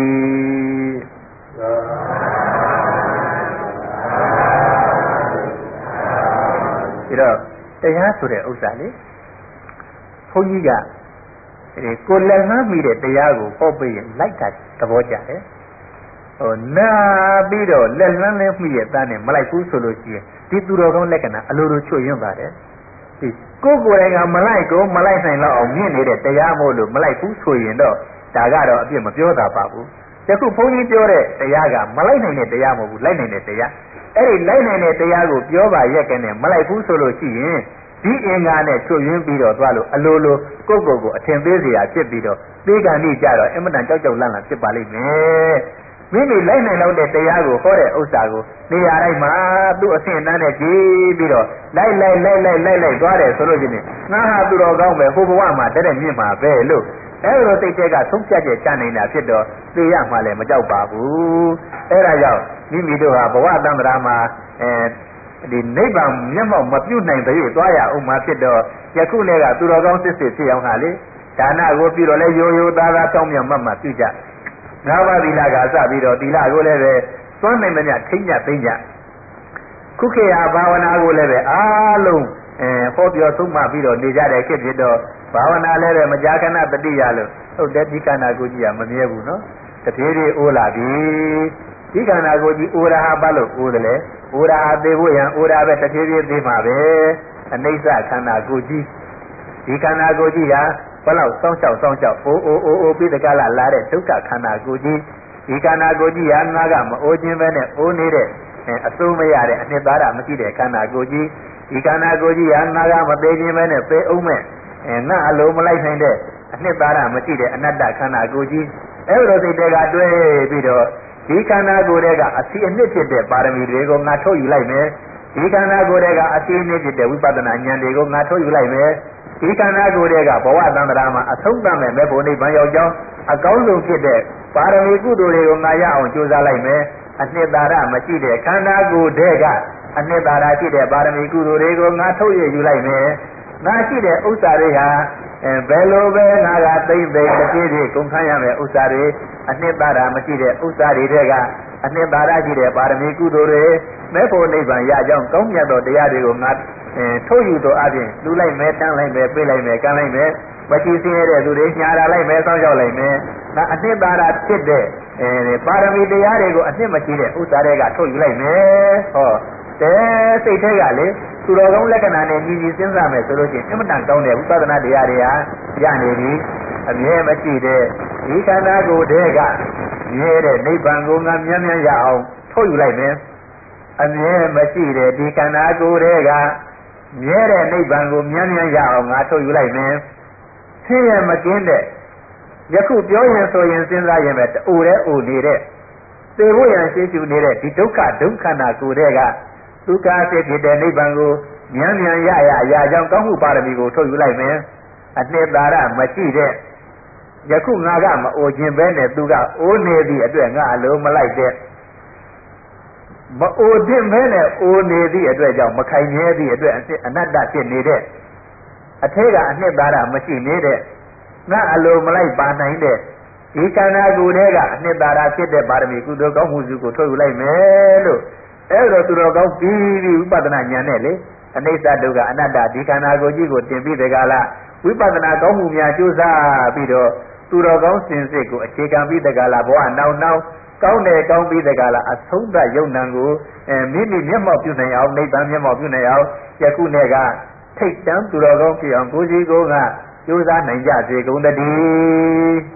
ဒီတော့တရားဆိုတဲ့ဥစ္စာလေဘုန်းကြီးကကိုလက်နှမ်းမိတဲ့တရားကိုဟောပေးရင်လိုက်တာသဘောကျတယ်နာပြီးတော့လက်နှမ်းနဲ့မိတဲ့သားနဲ့မလိုက်ဘူးဆိုလို့ရှိရင်ဒီသူတော်ကောင်းလက္ခဏာအလိုလိုချွတ်ယွန်းပါတယ်ဒီကိုယ်တိုင်ကမလိုက်နိုင်တော့အောင်မြင့်နေတဲ့တရားမို့လို့မလိုက်ဘူးဆိုရင်တော့ဒါကတော့အပြစ်မပြောတာပါဘူးယခုဘုန်းကြီးပြောတဲ့တရားကမလိုက်နိုင်တဲ့တရားမဟုတ်ဘူးလိုက်နိုင်တဲ့တရားအဲ့ဒီလိုက်နိုင်တဲ့တရားကိုပြောပါရက်ကနေမလိုက်ဘူးဆိုလို့ရှိရင်ဒီအင်္ဂါနဲ့ချွတ်ယွင်းပြီးတော့သွားလို့အလိုလိုကိုယ်အထင်သေးစရာဖြစ်ပြီးတော့သေကံကြီးကြတော့အမတန်ကြောက်လန့်ဖြစ်ပါလိမ့်မယ်မိမိလိုက်နိုင်တော့တဲ့တရားကိုဟောတဲ့ဥစ္စာကိုနေရာတိုင်းမှာသူ့အဆင့်အတန်းနဲ့ကြည့်ပြီးတော့လိုက်သွားတယ်ဆိုလို့ရှိရင်ငါဟာသူတော်ကောင်းပဲဟိုဘဝမှာတည်းမြင့်မှာပဲလို့အဲ့လိုစိတ်တွေကဆုံးဖြတ်ချက်ချနိုင်တာဖြစ်တော့သိရမှလည်းမကြောက်ပါဘူးအဲ့ဒါကြောင့်မိမိတို့ဟာဘဝတန္တရာမှာဒီနိဗ္ဗာန်မျက်မှောက်မပြုတ်နိုင်တဲ့သွားရအောင်မှာဖြစ်တော့ယခုလည်းကသူတော်ကောင်းစစ်စစ်ဖြစ်အောင်ဟာလေဒါနကိုပြုတော့လဲရိုးသားတောင်းမြတ်မှပြုကြငါးပါးသီလကစပြီးတော့သီလကိုလည်းပဲသွမ်းနိုင်မများထိမ့်ညသိမ့်ညခုခေတ်ဟာဘာဝနာကိုလည်းပဲအားလုံးဟောပြောဆုံးမပြီးတော့နေကြတဲ့ခေတ်ဖြစ်တော့ဘာဝနာလည်းပဲမကြာခဏတတိယလို့ဟုတ်တယ်ဒီခန္ဓာကိုယ်ကြီးကမမြဲဘူးနော်တပြေးပြေးအိုးလာပြီဒီခန္ဓာကိုယ်ကြီးအိုးရာဟာဘာလို့အိုးတယ်လဲအိုးရာဟာသေဖို့ရန်အိုးရာပဲတပြေးပြေးသေးမှာပဲအနိစ္စခန္ဓာကိုယ်ကြီးဒီခန္ဓာကိုယ်ကြီးဟာဘလောက်စောင်းချောက်အိုးပြီးတကလာလာတဲ့ဒုက္ခခန္ဓာကိုယ်ကြီးဒီခန္ဓာကိုယ်ကြီးဟာငါကမအိုးခြင်းပဲနဲ့အိုးနေတဲ့အစိုးမရတဲ့အနှစ်သာရမရှိတဲ့ခန္ဓာကိုယ်ကြီးဒီခန္ဓာကိုယ်ကြီးဟာငါကမသေးခြင်းပဲနဲ့သေအောင်မဲ့ငါအလိုမလိုက်နိုင်တဲ့အနှစ်သာရမရှိတဲ့အနတ္တခန္ဓာကိုယ်ကြီးအဲ့လိုစိတ်တွေကတွဲပြီးတော့ဒီခန္ဓာကိုယ်တွေကအစီအနှစ်ဖြစ်တဲ့ပါရမီတွေကိုငါထုတ်ယူလိုက်မယ်ဒီခန္ဓာကိုယ်တွေကအစီအနှစ်ဖြစ်တဲ့ဝိပဿနာဉာဏ်တွေကိုငါထုတ်ယူလိုက်မယ်ဒီခန္ဓာကိုယ်တွေကဘဝတန္တရာမှာအဆုံးသတ်မဲ့မဲ့ဖို့နိဗ္ဗာန်ရောက်ကြောင်းအကောင်းဆုံးဖြစ်တဲ့ပါရမီကုသိုလ်တွေကိုငါရအောင်ကြိုးစားလိုက်မယ်အနှစ်သာရမရှိတဲ့ခန္ဓာကိုယ်တွေကအနှစ်သာရရှိတဲ့ပါရမီကုသိုလ်တွေကိုငါထုတ်ရယူလိုက်မယ်ငါရှိတဲ့ဥစ္စာတွေဟာဘယ်လိုပဲငါကသိမ့်တစ်ပြေးပြေးကုန်ခန်းရမယ်ဥစ္စာတွေအနှစ်သာရမရှိတဲ့ဥစ္စာတွေကအနှစ်သာရရှိတဲ့ပါရမီကုသိုလ်တွေမဲ့ဖို့နိဗ္ဗာန်ရကြောင်းကောင်းမြတ်သောတရားတွေကိုငါထုတ်ယူတော့အပြင်လူလိုက်မယ်တန်းလိုက်မယ်ပြေးလိုက်မယ်ကမ်းလိုက်မယ်မချီစင်းရတဲ့သူတွေညာလာလိုက်မယ်စောင်းရောက်လိုက်မယ်ငါအနှစ်သာရဖြစ်တဲ့ပါရမီတရားတွေကိုအနှစ်မရှိတဲ့ဥစ္စာတွေကထုတ်ယူလိုက်မယ်ဟောတဲ့စိတ်ထဲကလေသူတော်ကောင်းလက္ခဏာနဲ့ညီညီစဉ်းစားမယ်ဆိုလို့ရှိရင်အမှန်တန်ကောင်းတဲ့ဝိပဿနာတရားတွေဟာရနေပြီအမြဲမရှိတဲ့ဒီခန္ဓာကိုယ်တည်းကမြဲတဲ့နိဗ္ဗာန်ကိုငါမြဲရအောင်ထုတ်ယူလိုက်မယ်အမြဲမရှိတဲ့ဒီခန္ဓာကိုယ်တည်းကမြဲတဲ့နိဗ္ဗာန်ကိုမြဲရအောင်ငါထုတ်ယူလိုက်မယ်ဆင်းရဲမကင်းတဲ့ယခုပြောရင်ဆိုရင်စဉ်းစားရင်ပဲအိုတဲ့အိုနေတဲ့သေဖို့ရန်ရှိရှိနေတဲ့ဒီဒုက္ခဒုက္ခနာကိုယ်တည်းကဒုက္ခဖြစ်ဖြစ်တဲ့နိဗ္ဗာန်ကိုမြန်ရကြောင်းကောင်းမှုပါရမီကိုထုတ်ယူလိုက်မယ်အနှစ်သာရမရှိတဲ့ယခုငါကမအိုခြင်းပဲနဲ့သူကအိုးနေသည့်အတွက်ငါအလိုမလိုက်တဲ့မအိုခြင်းပဲနဲ့အိုနေသည့်အတွက်ကြောင့်မခိုင်မြဲသည့်အတွက်အနတ္တဖြစ်နေတဲ့အထဲကအနှစ်သာရမရှိနေတဲ့ငါအလိုမလိုက်ပါနိုင်တဲ့ဒီခန္ဓာကိုယ်ထဲကအနှစ်သာရဖြစ်တဲ့ပါရမီကုသိုလ်ကောင်းမှုစုကိုထုတ်ယူလိုက်မယ်လို့အဲ့တော့သူတော်ကောင်းပြီးဝိပဿနာဉာဏ်နဲ့လေအနိစ္စဒုက္ခအနတ္တဒီခန္ဓာကိုယ်ကြီးကိုတင်ပြီးတဲ့ကာလဝိပဿနာကောင်းမှုများကြိုးစားပြီးတော့သူတော်ကောင်းစင်စစ်ကိုအခြေခံပြီးတဲ့ကာလဘဝနောက်ကောင်းတယ်ကောင်းပြီးတဲ့ကာလအဆုံးသတ်ယုံနံကိုမိမိမျက်မှောက်ပြုနိုင်အောင်နိဗ္ဗာန်မျက်မှောက်ပြုနိုင်အောင်ယခုနဲ့ကထိတ်တန်းသူတော်ကောင်းဖြစ်အောင်ကိုယ်စီကိုယ်ကကြိုးစားနိုင်ကြစေကုန်တည်း